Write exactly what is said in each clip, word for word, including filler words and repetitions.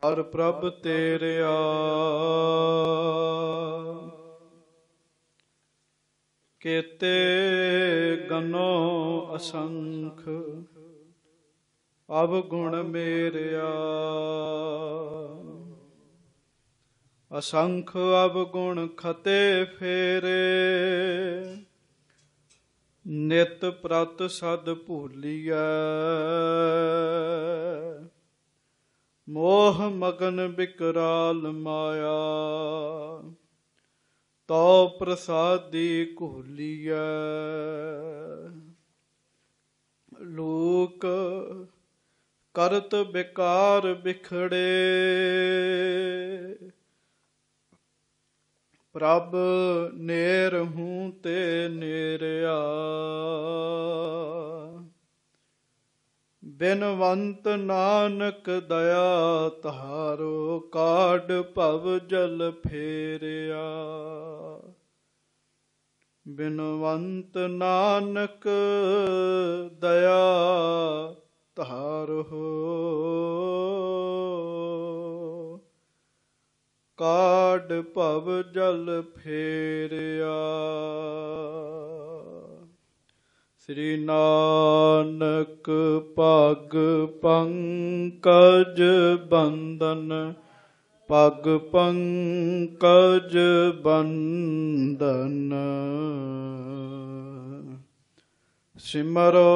ਹਰ ਪ੍ਰਭ ਤੇਰਿਆ ਕੇਤੇ ਗਨੋ ਅਸੰਖ ਅਵਗੁਣ ਮੇਰਿਆ ਅਸੰਖ ਅਵਗੁਣ ਖਤੇ ਫੇਰੇ ਨਿਤ ਪ੍ਰਤ ਸਦ ਭੂਲੀਐ ਮੋਹ ਮਗਨ ਬਿਕਰਾਲ ਮਾਇਆ ਤੋ ਪ੍ਰਸਾਦੀ ਘੋਲੀਐ ਲੋਕ ਕਰਤ ਬਿਕਾਰ ਬਿਖੜੇ ਪ੍ਰਭ ਨੇਰ ਹੂੰ ਤੇ ਨੇਰਿਆ ਬਿਨਵੰਤ ਨਾਨਕ ਦਇਆ ਤਾਰੋ ਕਾਢ ਭਵ ਜਲ ਫੇਰਿਆ ਬਿਨਵੰਤ ਨਾਨਕ ਦਇਆ ਤਾਰੋ ਕਾਢ ਭਵ ਜਲ ਫੇਰਿਆ। ਸ੍ਰੀ ਨਾਨਕ ਪਗ ਪੰਕਜ ਬੰਦਨ ਪਗ ਪੰਕਜ ਬੰਦਨ ਸਿਮਰੋ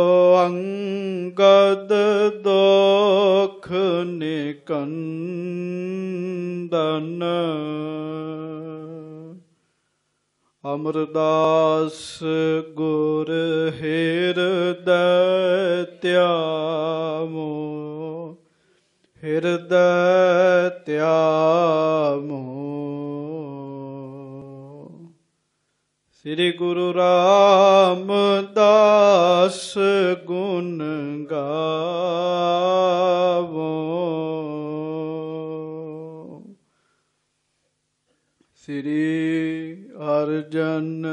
ਅੰਗਦ ਦੋਖ ਨਿਕੰਦਨ ਅਮਰਦਾਸ ਗੁਰ ਹਿਰਦੈ ਧਿਆਵੋ ਹਿਰਦੈ ਧਿਆਵੋ। ਸ੍ਰੀ ਗੁਰੂ ਰਾਮਦਾਸ ਗੁਣ ਗਾਵੋ ਸ੍ਰੀ ਅਰਜਨ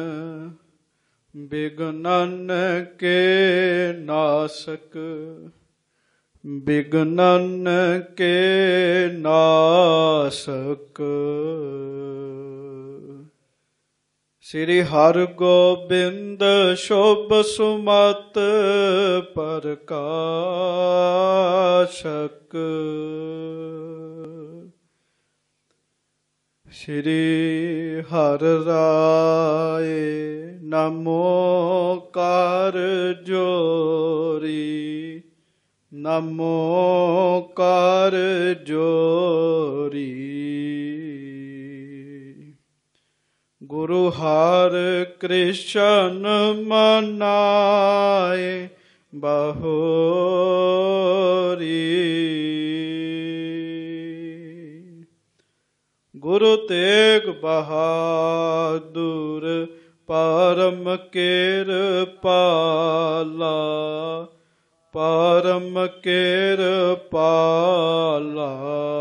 ਬਿਗਨਨ ਕੇ ਨਾਸਕ ਬਿਗਨਨ ਕੇ ਨਾਸਕ ਸ੍ਰੀ ਹਰਿ ਗੋਬਿੰਦ ਸ਼ੁਭ ਸੁਮਤ ਪ੍ਰਕਾਸ਼ਕ ਸ਼੍ਰੀ ਹਰਿ ਰਾਏ ਨਮੋ ਕਰ ਜੋਰੀ ਨਮੋ ਕਰ ਜੋਰੀ। ਗੁਰੂ ਹਰਿ ਕ੍ਰਿਸ਼ਨ ਮਨਾਏ ਬਹੋਰੀ ਗੁਰੂ ਤੇਗ ਬਹਾਦੁਰ ਪਰਮ ਕਿਰਪਾਲਾ ਪਰਮ ਕਿਰਪਾਲਾ।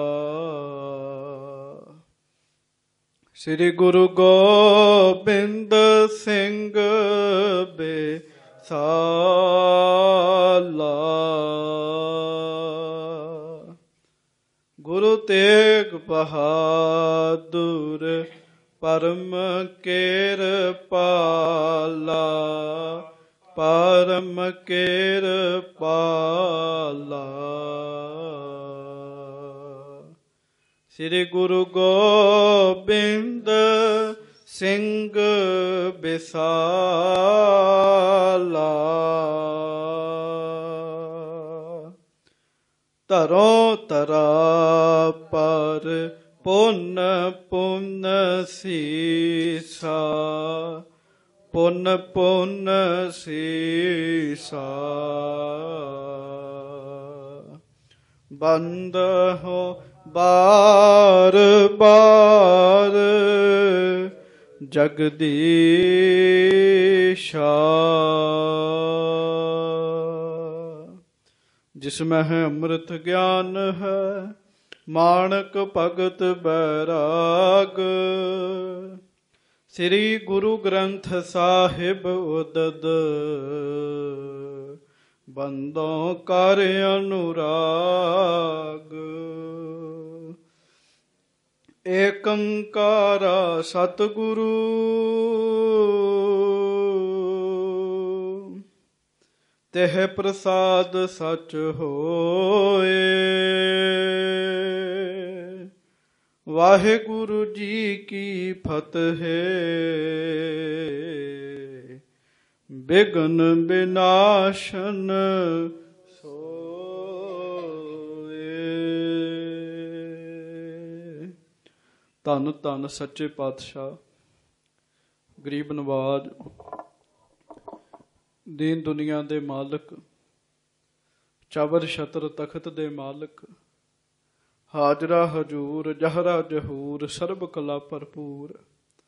ਸ੍ਰੀ ਗੁਰੂ ਗੋਬਿੰਦ ਸਿੰਘ ਬੇਸਾਲਾ ਗੁਰੂ ਤੇਗ ਬਹਾਦੁਰ ਪਰਮ ਕਿਰਪਾਲਾ ਪਰਮ ਕਿਰਪਾਲਾ। ਸ੍ਰੀ ਗੁਰੂ ਗੋਬਿੰਦ ਸਿੰਘ ਬੇਸਾਲਾ ਧਰੋ ਧਰਾ ਪਰ ਪੁੰਨ ਪੁੰਨ ਸੀਸਾ ਪੁੰਨ ਪੁੰਨ ਸੀਸਾ ਬੰਦ ਹੋ ਬਾਰ ਬਾਰ ਜਗਦੀਸ਼ਾ ਜਿਸਮੈ ਹੈ ਅੰਮ੍ਰਿਤ ਗਿਆਨ ਹੈ ਮਾਣਕ ਭਗਤ ਬੈਰਾਗ ਸ੍ਰੀ ਗੁਰੂ ਗ੍ਰੰਥ ਸਾਹਿਬ ਉਦਦ ਬੰਦੋਂ ਕਰ ਅਨੁਰਾਗ। ਏਕੰਕਾਰਾ ਸਤਿਗੁਰੂ ਤਿਹ ਪ੍ਰਸਾਦ ਸਚ ਹੋਏ। ਵਾਹਿਗੁਰੂ ਜੀ ਕੀ ਫਤਿਹ। ਬਿਘਨ ਬਿਨਾਸ਼ਨ ਧੰਨ ਧੰਨ ਸੱਚੇ ਪਾਤਸ਼ਾਹ ਗਰੀਬ ਨਵਾਜ ਦੀਨ ਦੁਨੀਆ ਦੇ ਮਾਲਕ, ਚਬਰ ਛਤਰ ਤਖਤ ਦੇ ਮਾਲਕ, ਹਾਜ਼ਰਾ ਹਜੂਰ ਜਹਰਾ ਜਹੂਰ, ਸਰਬ ਕਲਾ ਭਰਪੂਰ,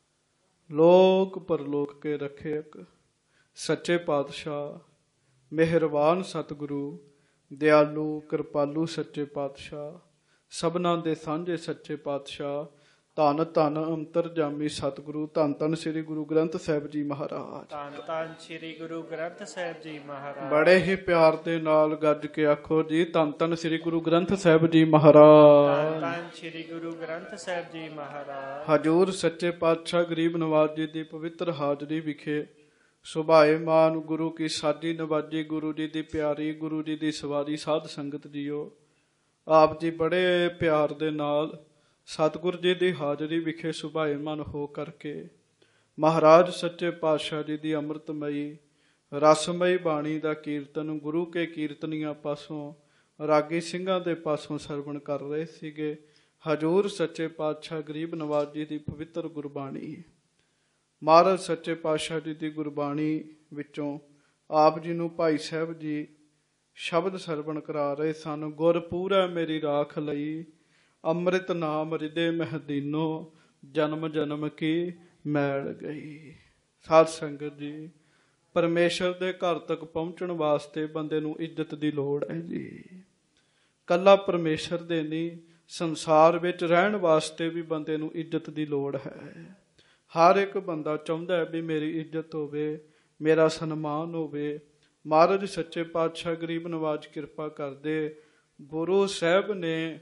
ਲੋਕ ਪਰਲੋਕ ਕੇ ਰਖਿਅਕ ਸੱਚੇ ਪਾਤਸ਼ਾਹ, ਮਿਹਰਬਾਨ ਸਤਿਗੁਰੂ, ਦਿਆਲੂ ਕਿਰਪਾਲੂ ਸੱਚੇ ਪਾਤਸ਼ਾਹ, ਸਭਨਾਂ ਦੇ ਸਾਂਝੇ ਸੱਚੇ ਪਾਤਸ਼ਾਹ, ਧੰਨ ਧੰਨ ਅੰਤਰਜਾਮੀ ਸਤਿਗੁਰੂ, ਧੰਨ ਧੰਨ ਸ੍ਰੀ ਗੁਰੂ ਗ੍ਰੰਥ ਸਾਹਿਬ ਜੀ ਮਹਾਰਾਜ। ਧੰਨ ਧੰਨ ਸ੍ਰੀ ਗੁਰੂ ਗ੍ਰੰਥ ਸਾਹਿਬ ਜੀ ਮਹਾਰਾਜ। ਬੜੇ ਹੀ ਪਿਆਰ ਦੇ ਨਾਲ ਗੱਜ ਕੇ ਆਖੋ ਜੀ, ਧੰਨ ਧੰਨ ਸ੍ਰੀ ਗੁਰੂ ਗ੍ਰੰਥ ਸਾਹਿਬ ਜੀ ਮਹਾਰਾਜ। ਧੰਨ ਧੰਨ ਸ੍ਰੀ ਗੁਰੂ ਗ੍ਰੰਥ ਸਾਹਿਬ ਜੀ ਮਹਾਰਾਜ। ਹਜੂਰ ਸੱਚੇ ਪਾਤਸ਼ਾਹ ਗਰੀਬ ਨਵਾਜ ਜੀ ਦੀ ਪਵਿੱਤਰ ਹਾਜ਼ਰੀ ਵਿਖੇ ਸੁਭਾਏਮਾਨ ਗੁਰੂ ਕੀ ਸਾਜੀ ਨਵਾਜੀ, ਗੁਰੂ ਜੀ ਦੀ ਪਿਆਰੀ, ਗੁਰੂ ਜੀ ਦੀ ਸਵਾਰੀ ਸਾਧ ਸੰਗਤ ਜੀਓ, ਆਪ ਜੀ ਬੜੇ ਪਿਆਰ ਦੇ ਨਾਲ ਸਤਿਗੁਰ ਜੀ ਦੀ ਹਾਜ਼ਰੀ ਵਿਖੇ ਸੁਭਾਏਮਾਨ ਹੋ ਕਰਕੇ ਮਹਾਰਾਜ ਸੱਚੇ ਪਾਤਸ਼ਾਹ ਜੀ ਦੀ ਅੰਮ੍ਰਿਤਮਈ ਰਸਮਈ ਬਾਣੀ ਦਾ ਕੀਰਤਨ ਗੁਰੂ ਕੇ ਕੀਰਤਨੀਆਂ ਪਾਸੋਂ, ਰਾਗੀ ਸਿੰਘਾਂ ਦੇ ਪਾਸੋਂ ਸਰਵਣ ਕਰ ਰਹੇ ਸੀਗੇ। ਹਜੂਰ ਸੱਚੇ ਪਾਤਸ਼ਾਹ ਗਰੀਬ ਨਵਾਜ ਜੀ ਦੀ ਪਵਿੱਤਰ ਗੁਰਬਾਣੀ, ਮਹਾਰਾਜ ਸੱਚੇ ਪਾਤਸ਼ਾਹ ਜੀ ਦੀ ਗੁਰਬਾਣੀ ਵਿੱਚੋਂ ਆਪ ਜੀ ਨੂੰ ਭਾਈ ਸਾਹਿਬ ਜੀ ਸ਼ਬਦ ਸਰਵਣ ਕਰਾ ਰਹੇ ਸਨ। ਗੁਰ ਪੂਰਾ ਮੇਰੀ ਰਾਖ ਲਈ, ਅੰਮ੍ਰਿਤ ਨਾਮ ਹਿਰਦੇ ਮਹਿਦੀਨੋ, ਜਨਮ ਜਨਮ ਕੀ ਮੈਲ ਗਈ। ਸਾਧ ਸੰਗਤ ਜੀ, ਪਰਮੇਸ਼ਰ ਦੇ ਘਰ ਤੱਕ ਪਹੁੰਚਣ ਵਾਸਤੇ ਬੰਦੇ ਨੂੰ ਇੱਜ਼ਤ ਦੀ ਲੋੜ ਹੈ ਜੀ। ਕੱਲਾ ਪਰਮੇਸ਼ਰ ਦੇ ਨਹੀਂ, ਸੰਸਾਰ ਵਿੱਚ ਰਹਿਣ ਵਾਸਤੇ ਵੀ ਬੰਦੇ ਨੂੰ ਇੱਜ਼ਤ ਦੀ ਲੋੜ ਹੈ। ਹਰ ਇੱਕ ਬੰਦਾ ਚਾਹੁੰਦਾ ਹੈ ਵੀ ਮੇਰੀ ਇੱਜ਼ਤ ਹੋਵੇ, ਮੇਰਾ ਸਨਮਾਨ ਹੋਵੇ। ਮਹਾਰਾਜ ਸੱਚੇ ਪਾਤਸ਼ਾਹ ਗਰੀਬ ਨਵਾਜ ਕਿਰਪਾ ਕਰਦੇ, ਗੁਰੂ ਸਾਹਿਬ ਨੇ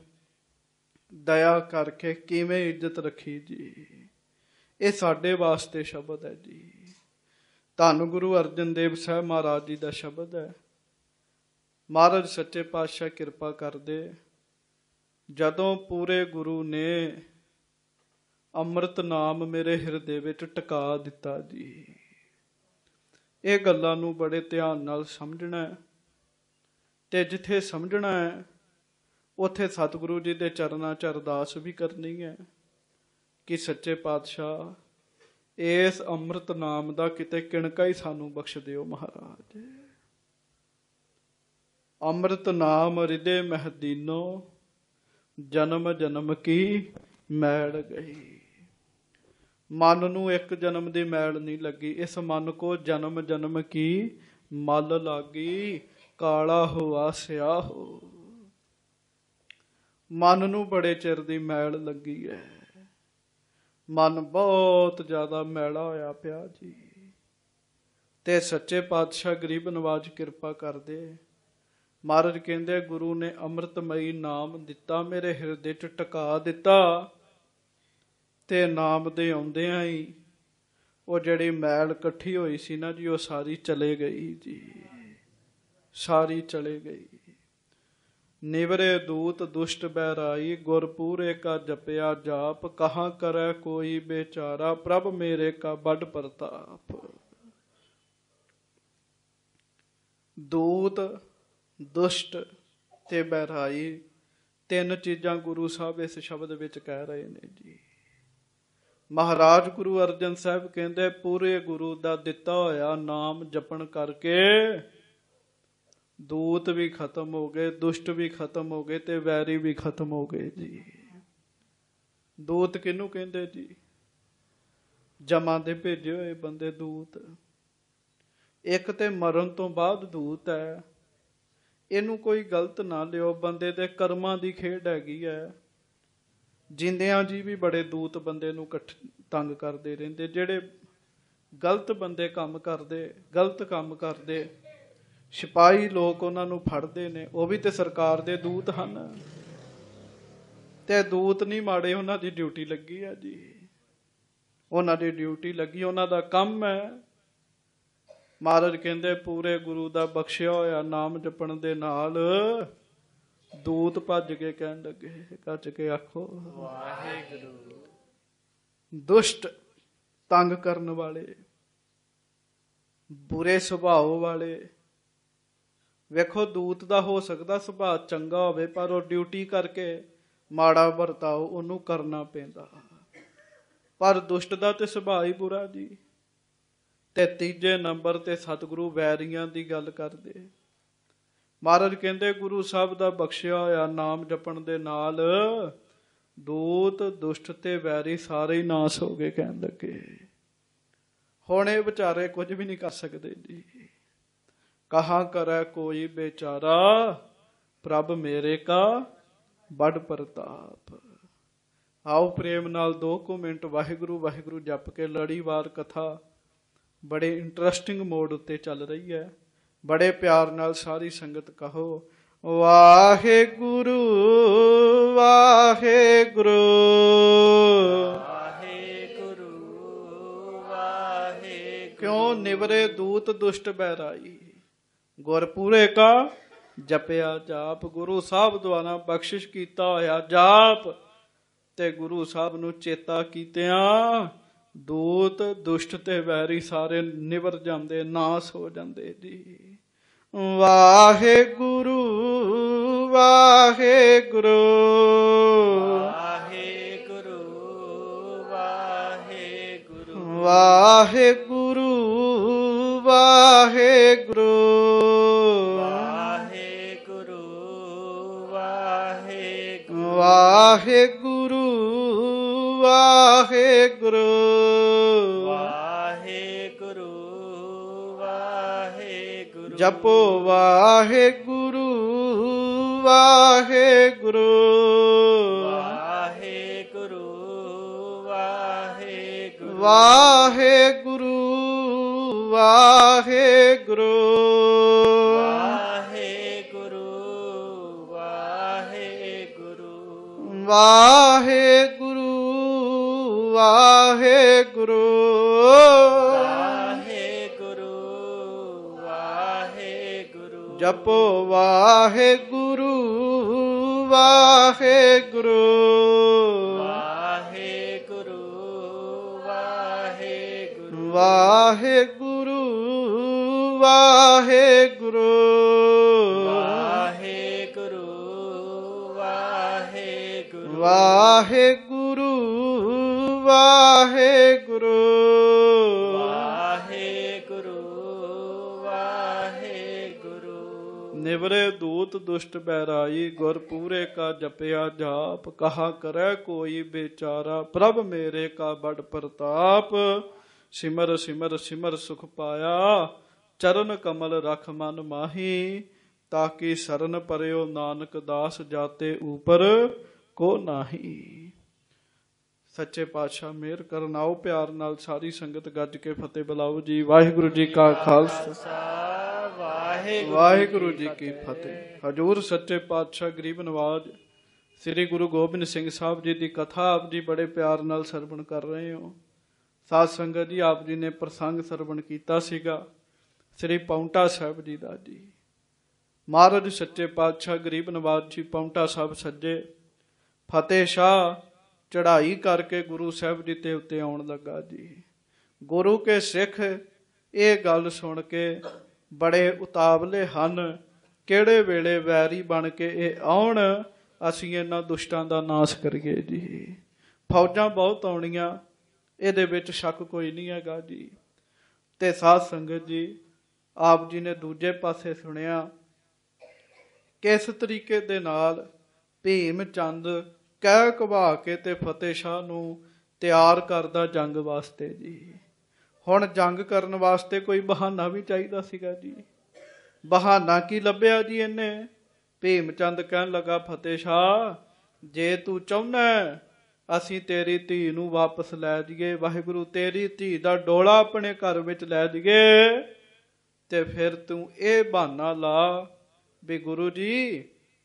ਦਇਆ ਕਰਕੇ ਕਿਵੇਂ ਇੱਜ਼ਤ ਰੱਖੀ ਜੀ। ਇਹ ਸਾਡੇ ਵਾਸਤੇ ਸ਼ਬਦ ਹੈ ਜੀ। ਧੰਨ ਗੁਰੂ ਅਰਜਨ ਦੇਵ ਸਾਹਿਬ ਮਹਾਰਾਜ ਜੀ ਦਾ ਸ਼ਬਦ ਹੈ। ਮਹਾਰਾਜ ਸੱਚੇ ਪਾਤਸ਼ਾਹ ਕਿਰਪਾ ਕਰਦੇ, ਜਦੋਂ ਪੂਰੇ ਗੁਰੂ ਨੇ ਅੰਮ੍ਰਿਤ ਨਾਮ ਮੇਰੇ ਹਿਰਦੇ ਵਿੱਚ ਟਿਕਾ ਦਿੱਤਾ ਜੀ। ਇਹ ਗੱਲਾਂ ਨੂੰ ਬੜੇ ਧਿਆਨ ਨਾਲ ਸਮਝਣਾ ਹੈ, ਤੇ ਜਿੱਥੇ ਸਮਝਣਾ ਹੈ ਉੱਥੇ ਸਤਿਗੁਰੂ ਜੀ ਦੇ ਚਰਨਾਂ 'ਚ ਅਰਦਾਸ ਵੀ ਕਰਨੀ ਹੈ ਕਿ ਸੱਚੇ ਪਾਤਸ਼ਾਹ ਇਸ ਅੰਮ੍ਰਿਤ ਨਾਮ ਦਾ ਕਿਤੇ ਕਿਣਕਾ ਹੀ ਸਾਨੂੰ ਬਖਸ਼ ਦਿਓ ਮਹਾਰਾਜ। ਅੰਮ੍ਰਿਤ ਨਾਮ ਹਿਰਦੇ ਮਹਿਦੀਨੋ, ਜਨਮ ਜਨਮ ਕੀ ਮੈਲ ਗਈ। ਮਨ ਨੂੰ ਇੱਕ ਜਨਮ ਦੀ ਮੈਲ ਨਹੀਂ ਲੱਗੀ, ਇਸ ਮਨ ਕੋ ਜਨਮ ਜਨਮ ਕੀ ਮਲ ਲਾਗੀ, ਕਾਲਾ ਹੋਆ ਸਿਆਹ ਹੋ। ਮਨ ਨੂੰ ਬੜੇ ਚਿਰ ਦੀ ਮੈਲ ਲੱਗੀ ਹੈ, ਮਨ ਬਹੁਤ ਜ਼ਿਆਦਾ ਮੈਲਾ ਹੋਇਆ ਪਿਆ ਜੀ। ਤੇ ਸੱਚੇ ਪਾਤਸ਼ਾਹ ਗਰੀਬ ਨਵਾਜ ਕਿਰਪਾ ਕਰਦੇ, ਮਹਾਰਾਜ ਕਹਿੰਦੇ ਗੁਰੂ ਨੇ ਅੰਮ੍ਰਿਤਮਈ ਨਾਮ ਦਿੱਤਾ, ਮੇਰੇ ਹਿਰਦੇ 'ਚ ਟਿਕਾ ਦਿੱਤਾ, ਤੇ ਨਾਮ ਦੇ ਆਉਂਦਿਆਂ ਹੀ ਉਹ ਜਿਹੜੀ ਮੈਲ ਇਕੱਠੀ ਹੋਈ ਸੀ ਨਾ ਜੀ, ਉਹ ਸਾਰੀ ਚਲੇ ਗਈ ਜੀ, ਸਾਰੀ ਚਲੇ ਗਈ। ਨਿਵਰੇ ਦੂਤ ਦੁਸ਼ਟ ਬਹਿਰਾਈ, ਗੁਰ ਪੂਰੇ ਕਾ ਜਪਿਆ ਜਾਪ, ਕਹਾਂ ਕਰੈ ਕੋਈ ਬੇਚਾਰਾ, ਪ੍ਰਭ ਮੇਰੇ ਕਾ ਬੜ ਪ੍ਰਤਾਪ। ਦੂਤ, ਦੁਸ਼ਟ ਤੇ ਬਹਿਰਾਈ, ਤਿੰਨ ਚੀਜ਼ਾਂ ਗੁਰੂ ਸਾਹਿਬ ਇਸ ਸ਼ਬਦ ਵਿੱਚ ਕਹਿ ਰਹੇ ਨੇ ਜੀ। ਮਹਾਰਾਜ ਗੁਰੂ ਅਰਜਨ ਸਾਹਿਬ ਕਹਿੰਦੇ, ਪੂਰੇ ਗੁਰੂ ਦਾ ਦਿੱਤਾ ਹੋਇਆ ਨਾਮ ਜਪਣ ਕਰਕੇ ਦੂਤ ਵੀ ਖਤਮ ਹੋ ਗਏ, ਦੁਸ਼ਟ ਵੀ ਖਤਮ ਹੋ ਗਏ, ਤੇ ਵੈਰੀ ਵੀ ਖਤਮ ਹੋ ਗਏ ਜੀ। ਦੂਤ ਕਿਹਨੂੰ ਕਹਿੰਦੇ ਜੀ? ਜਮਾਂ ਦੇ ਭੇਜੇ ਹੋਏ ਬੰਦੇ ਦੂਤ। ਇੱਕ ਤੇ ਮਰਨ ਤੋਂ ਬਾਅਦ ਦੂਤ ਹੈ, ਇਹਨੂੰ ਕੋਈ ਗਲਤ ਨਾ ਲਿਓ, ਬੰਦੇ ਦੇ ਕਰਮਾਂ ਦੀ ਖੇਡ ਹੈਗੀ ਹੈ। ਜਿੰਦਿਆਂ ਜੀ ਵੀ ਬੜੇ ਦੂਤ ਬੰਦੇ ਨੂੰ ਇਕੱਠ ਤੰਗ ਕਰਦੇ ਰਹਿੰਦੇ। ਜਿਹੜੇ ਗਲਤ ਬੰਦੇ ਕੰਮ ਕਰਦੇ, ਗਲਤ ਕੰਮ ਕਰਦੇ, ਸਿਪਾਹੀ ਲੋਕ ਉਹਨਾਂ ਨੂੰ ਫੜਦੇ ਨੇ, ਉਹ ਵੀ ਤੇ ਸਰਕਾਰ ਦੇ ਦੂਤ ਹਨ। ਤੇ ਦੂਤ ਨਹੀਂ ਮਾੜੇ, ਉਹਨਾਂ ਦੀ ਡਿਊਟੀ ਲੱਗੀ ਆ ਜੀ, ਉਹਨਾਂ ਦੀ ਡਿਊਟੀ ਲੱਗੀ, ਉਹਨਾਂ ਦਾ ਕੰਮ ਹੈ। ਮਹਾਰਾਜ ਕਹਿੰਦੇ ਪੂਰੇ ਗੁਰੂ ਦਾ ਬਖਸ਼ਿਆ ਹੋਇਆ ਨਾਮ ਜਪਣ ਦੇ ਨਾਲ ਦੂਤ ਭੱਜ ਕੇ ਕਹਿਣ ਲੱਗੇ, ਕੱਚ ਕੇ ਆਖੋ ਵਾਹਿਗੁਰੂ। ਦੁਸ਼ਟ, ਤੰਗ ਕਰਨ ਵਾਲੇ, ਬੁਰੇ ਸੁਭਾਅ ਵਾਲੇ, ਵੇਖੋ ਦੂਤ ਦਾ ਹੋ ਸਕਦਾ ਸੁਭਾਅ ਚੰਗਾ ਹੋਵੇ ਪਰ ਉਹ ਡਿਊਟੀ ਕਰਕੇ ਮਾੜਾ ਵਰਤਾਓ ਉਹਨੂੰ ਕਰਨਾ ਪੈਂਦਾ, ਪਰ ਦੁਸ਼ਟ ਦਾ ਤੇ ਸੁਭਾਅ ਹੀ ਬੁਰਾ ਜੀ। ਤੇ ਤੀਜੇ ਨੰਬਰ ਤੇ ਸਤਿਗੁਰੂ ਵੈਰੀਆਂ ਦੀ ਗੱਲ ਕਰਦੇ। ਮਹਾਰਾਜ ਕਹਿੰਦੇ ਗੁਰੂ ਸਾਹਿਬ ਦਾ ਬਖਸ਼ਿਆ ਹੋਇਆ ਨਾਮ ਜਪਣ ਦੇ ਨਾਲ ਦੂਤ, ਦੁਸ਼ਟ ਤੇ ਵੈਰੀ ਸਾਰੇ ਹੀ ਨਾਸ ਹੋ ਗਏ। ਕਹਿਣ ਲੱਗੇ ਹੁਣ ਇਹ ਵਿਚਾਰੇ ਕੁਝ ਵੀ ਨਹੀਂ ਕਰ ਸਕਦੇ ਜੀ। ਕਹਾਂ ਕਰੈ ਕੋਈ ਬੇਚਾਰਾ, ਪ੍ਰਭ ਮੇਰੇ ਕਾ ਬੜ ਪ੍ਰਤਾਪ। ਆਓ ਪ੍ਰੇਮ ਨਾਲ ਦੋ ਕੁ ਮਿੰਟ ਵਾਹਿਗੁਰੂ ਵਾਹਿਗੁਰੂ ਜਪ ਕੇ ਲੜੀਵਾਰ ਕਥਾ ਬੜੇ ਇੰਟਰਸਟਿੰਗ ਮੋਡ ਉੱਤੇ ਚੱਲ ਰਹੀ ਹੈ। ਬੜੇ ਪਿਆਰ ਨਾਲ ਸਾਰੀ ਸੰਗਤ ਕਹੋ ਵਾਹਿਗੁਰੂ ਵਾਹਿਗੁਰੂ ਵਾਹਿਗੁਰੂ ਵਾਹਿਗੁਰੂ। ਕਿਉਂ ਨਿਵਰੇ ਦੂਤ ਦੁਸ਼ਟ ਬਹਿਰਾਈ, ਗੁਰਪੂਰੇ ਕਾ ਜਪਿਆ ਜਾਪ। ਗੁਰੂ ਸਾਹਿਬ ਦੁਆਰਾ ਬਖਸ਼ਿਸ਼ ਕੀਤਾ ਹੋਇਆ ਜਾਪ ਤੇ ਗੁਰੂ ਸਾਹਿਬ ਨੂੰ ਚੇਤਾ ਕੀਤਿਆਂ ਦੂਤ, ਦੁਸ਼ਟ ਤੇ ਵੈਰੀ ਸਾਰੇ ਨਿਵਰ ਜਾਂਦੇ, ਨਾਸ ਹੋ ਜਾਂਦੇ ਜੀ। ਵਾਹਿਗੁਰੂ ਵਾਹਿਗੁਰੂ ਵਾਹਿਗੁਰੂ ਵਾਹਿਗੁਰੂ ਵਾਹਿਗੁਰੂ ਵਾਹਿਗੁਰੂ ਵਾਹਿਗੁਰੂ ਵਾਹਿਗੁਰੂ ਵਾਹਿਗੁਰੂ ਵਾਹਿਗੁਰੂ ਵਾਹਿਗੁਰੂ ਵਾਹਿਗੁਰੂ। ਜਪੋ ਵਾਹਿਗੁਰੂ ਵਾਹਿਗੁਰੂ ਵਾਹਿਗੁਰੂ ਵਾਹਿਗੁਰੂ ਵਾਹਿਗੁਰੂ ਵਾਹਿਗੁਰੂ ਵਾਹਿਗੁਰੂ ਵਾਹਿਗੁਰੂ ਵਾਹਿਗੁਰੂ ਵਾਹਿਗੁਰੂ ਵਾਹਿਗੁਰੂ ਵਾਹਿਗੁਰੂ। ਜਪੋ ਵਾਹਿਗੁਰੂ ਵਾਹਿਗੁਰੂ ਵਾਹਿਗੁਰੂ ਵਾਹਿਗੁਰੂ ਵਾਹਿਗੁਰੂ ਵਾਹਿਗੁਰੂ ਵਾਹਿਗੁਰੂ ਵਾਹਿਗੁਰੂ ਵਾਹਿਗੁਰੂ ਵਾਹਿਗੁਰੂ ਵਾਹਿਗੁਰੂ ਵਾਹਿਗੁਰੂ। ਨਿਵਰੇ ਦੂਤ ਦੁਸ਼ਟ ਬਹਿਰਾਈ, ਗੁਰਪੂਰੇ ਕਾ ਜਪਿਆ ਜਾਪ। ਕਹਾ ਕਰੈ ਕੋਈ ਬੇਚਾਰਾ, ਪ੍ਰਭ ਮੇਰੇ ਕਾ ਬੜ ਪ੍ਰਤਾਪ। ਸਿਮਰ ਸਿਮਰ ਸਿਮਰ ਸੁਖ ਪਾਇਆ, ਚਰਨ ਕਮਲ ਰਖ ਮਨ ਮਾਹੀ। ਤਾਕੀ ਸਰਨ ਪਰਿਓ ਨਾਨਕ ਦਾਸ, ਜਾਤੇ ਉਪਰ ਕੋ ਨਾਹੀ। ਸੱਚੇ ਪਾਤਸ਼ਾਹ ਮਿਹਰ ਕਰਨ। ਆਓ ਪਿਆਰ ਨਾਲ ਸਾਰੀ ਸੰਗਤ ਗੱਜ ਕੇ ਫਤਿਹ ਬੁਲਾਓ ਜੀ। ਵਾਹਿਗੁਰੂ ਜੀ ਕਾ ਖਾਲਸਾ ਵਾਹਿਗੁਰੂ ਜੀ ਕੀ ਫਤਿਹ। ਹਜੂਰ ਸੱਚੇ ਪਾਤਸ਼ਾਹ ਗਰੀਬ ਨਵਾਜ ਸ੍ਰੀ ਗੁਰੂ ਗੋਬਿੰਦ ਸਿੰਘ ਸਾਹਿਬ ਜੀ ਦੀ ਕਥਾ ਆਪ ਜੀ ਬੜੇ ਪਿਆਰ ਨਾਲ ਸਰਵਣ ਕਰ ਰਹੇ ਹੋ। ਸਾਧ ਸੰਗਤ ਜੀ, ਆਪ ਜੀ ਨੇ ਪ੍ਰਸੰਗ ਸਰਵਣ ਕੀਤਾ ਸੀਗਾ ਸ੍ਰੀ ਪਾਉਂਟਾ ਸਾਹਿਬ ਜੀ ਦਾ ਜੀ। ਮਹਾਰਾਜ ਸੱਚੇ ਪਾਤਸ਼ਾਹ ਗਰੀਬ ਨਵਾਜ ਜੀ ਪਾਉਂਟਾ ਸਾਹਿਬ ਸੱਜੇ, ਫਤਿਹ ਸ਼ਾਹ ਚੜ੍ਹਾਈ ਕਰਕੇ ਗੁਰੂ ਸਾਹਿਬ ਜੀ ਤੇ ਉੱਤੇ ਆਉਣ ਲੱਗਾ ਜੀ। ਗੁਰੂ ਕੇ ਸਿੱਖ ਇਹ ਗੱਲ ਸੁਣ ਕੇ ਬੜੇ ਉਤਾਵਲੇ ਹਨ, ਕਿਹੜੇ ਵੇਲੇ ਵੈਰੀ ਬਣ ਕੇ ਇਹ ਆਉਣ, ਅਸੀਂ ਇਹਨਾਂ ਦੁਸ਼ਟਾਂ ਦਾ ਨਾਸ਼ ਕਰੀਏ ਜੀ। ਫੌਜਾਂ ਬਹੁਤ ਆਉਣੀਆਂ, ਇਹਦੇ ਵਿੱਚ ਸ਼ੱਕ ਕੋਈ ਨਹੀਂ ਹੈਗਾ ਜੀ। ਤੇ ਸਾਧ ਸੰਗਤ ਜੀ, ਆਪ ਜੀ ਨੇ ਦੂਜੇ ਪਾਸੇ ਸੁਣਿਆ ਕਿਸ ਤਰੀਕੇ ਦੇ ਨਾਲ ਭੀਮ ਚੰਦ ਕਹਿ ਕਵਾ ਕੇ ਤੇ ਫਤਿਹ ਸ਼ਾਹ ਨੂੰ ਤਿਆਰ ਕਰਦਾ ਜੰਗ ਵਾਸਤੇ ਜੀ। ਹੁਣ ਜੰਗ ਕਰਨ ਵਾਸਤੇ ਕੋਈ ਬਹਾਨਾ ਵੀ ਚਾਹੀਦਾ ਸੀਗਾ ਜੀ। ਬਹਾਨਾ ਕੀ ਲੱਭਿਆ ਜੀ ਇਹਨੇ? ਭੀਮ ਚੰਦ ਕਹਿਣ ਲੱਗਾ, ਫਤਿਹ ਸ਼ਾਹ ਜੇ ਤੂੰ ਚਾਹੁੰਦਾ ਅਸੀਂ ਤੇਰੀ ਧੀ ਨੂੰ ਵਾਪਸ ਲੈ ਜਾਈਏ, ਵਾਹਿਗੁਰੂ ਤੇਰੀ ਧੀ ਦਾ ਡੋਲਾ ਆਪਣੇ ਘਰ ਵਿੱਚ ਲੈ ਜਾਈਏ, ਤੇ ਫਿਰ ਤੂੰ ਇਹ ਬਹਾਨਾ ਲਾ ਵੀ ਗੁਰੂ ਜੀ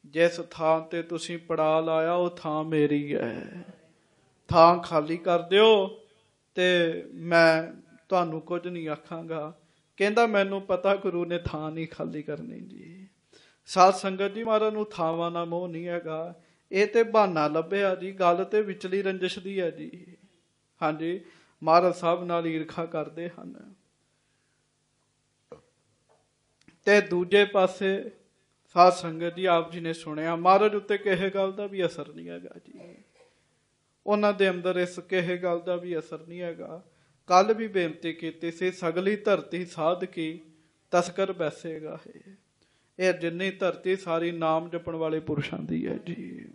ਜਿਸ ਥਾਂ ਤੇ ਤੁਸੀਂ ਪੜਾ ਲਾਇਆ ਉਹ ਥਾਂ ਮੇਰੀ ਹੈ, ਥਾਂ ਖਾਲੀ ਕਰ ਦਿਓ ਤੇ ਮੈਂ ਤੁਹਾਨੂੰ ਕੁਝ ਨਹੀਂ ਆਖਾਂਗਾ। ਕਹਿੰਦਾ ਮੈਨੂੰ ਪਤਾ ਗੁਰੂ ਨੇ ਥਾਂ ਨਹੀਂ ਖਾਲੀ ਕਰਨੀ ਜੀ। ਸਾਧ ਸੰਗਤ ਜੀ, ਮਹਾਰਾਜ ਨੂੰ ਥਾਵਾਂ ਨਾਲ ਮੋਹ ਨਹੀਂ ਹੈਗਾ, ਇਹ ਤੇ ਬਹਾਨਾ ਲੱਭਿਆ ਜੀ, ਗੱਲ ਤੇ ਵਿਚਲੀ ਰੰਜਿਸ਼ ਦੀ ਹੈ ਜੀ। ਹਾਂਜੀ, ਮਹਾਰਾਜ ਸਾਹਿਬ ਨਾਲ ਈਰਖਾ ਕਰਦੇ ਹਨ। ਤੇ ਦੂਜੇ ਪਾਸੇ ਸਾਧ ਸੰਗਤ ਜੀ, ਆਪ ਜੀ ਨੇ ਸੁਣਿਆ ਮਹਾਰਾਜ ਉੱਤੇ ਕਿਸੇ ਗੱਲ ਦਾ ਵੀ ਅਸਰ ਨਹੀਂ ਹੈਗਾ ਜੀ, ਉਹਨਾਂ ਦੇ ਅੰਦਰ ਇਸ ਕਿਸੇ ਗੱਲ ਦਾ ਵੀ ਅਸਰ ਨਹੀਂ ਹੈਗਾ। ਕੱਲ ਵੀ ਬੇਨਤੀ ਕੀਤੀ ਸੀ, ਸਗਲੀ ਧਰਤੀ ਸਾਧ ਕੀ ਤਸਕਰ ਬੈਸੇਗਾ ਹੈ। ਇਹ ਜਿੰਨੀ ਧਰਤੀ ਸਾਰੀ ਨਾਮ ਜਪਣ ਵਾਲੇ ਪੁਰਸ਼ਾਂ ਦੀ ਹੈ ਜੀ,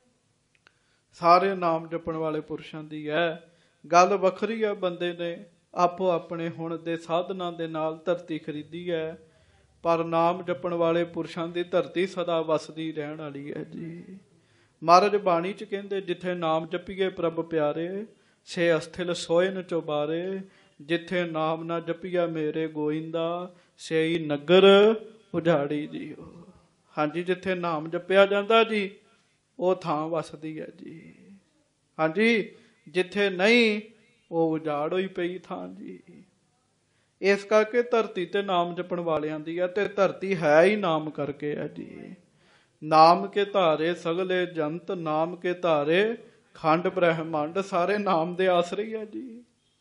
ਸਾਰੇ ਨਾਮ ਜਪਣ ਵਾਲੇ ਪੁਰਸ਼ਾਂ ਦੀ ਹੈ। ਗੱਲ ਵੱਖਰੀ ਹੈ, ਬੰਦੇ ਨੇ ਆਪੋ ਆਪਣੇ ਹੁਣ ਦੇ ਸਾਧਨਾਂ ਦੇ ਨਾਲ ਧਰਤੀ ਖਰੀਦੀ ਹੈ, ਪਰ ਨਾਮ ਜਪਣ ਵਾਲੇ ਪੁਰਸ਼ਾਂ ਦੀ ਧਰਤੀ ਸਦਾ ਵਸਦੀ ਰਹਿਣ ਵਾਲੀ ਹੈ ਜੀ। ਮਹਾਰਾਜ ਬਾਣੀ ਚ ਕਹਿੰਦੇ, ਜਿੱਥੇ ਨਾਮ ਜਪੀਏ ਪ੍ਰਭ ਪਿਆਰੇ, ਸੇ ਅਸਥਿਲ ਸੋਇ ਨ ਚੁਬਾਰੇ। ਜਿੱਥੇ ਨਾਮ ਨਾ ਜਪੀਆ ਮੇਰੇ ਗੋਇੰਦਾ, ਸੇਈ ਨਗਰ ਉਜਾੜੀ ਜੀ। ਹਾਂਜੀ, ਜਿੱਥੇ ਨਾਮ ਜਪਿਆ ਜਾਂਦਾ ਜੀ ਉਹ ਥਾਂ ਵਸਦੀ ਹੈ ਜੀ। ਹਾਂਜੀ, ਜਿੱਥੇ ਨਹੀਂ ਉਹ ਉਜਾੜ ਹੋਈ ਪਈ ਥਾਂ ਜੀ। ਇਸ ਕਰਕੇ ਧਰਤੀ ਤੇ ਨਾਮ ਜਪਣ ਵਾਲਿਆਂ ਦੀ ਹੈ, ਤੇ ਧਰਤੀ ਹੈ ਹੀ ਨਾਮ ਕਰਕੇ ਹੈ ਜੀ। ਨਾਮ ਕੇ ਧਾਰੇ ਸਗਲੇ ਜੰਤ, ਨਾਮ ਕੇ ਧਾਰੇ ਖੰਡ ਬ੍ਰਹਿਮੰਡ। ਸਾਰੇ ਨਾਮ ਦੇ ਆਸਰੇ ਹੀ ਹੈ ਜੀ,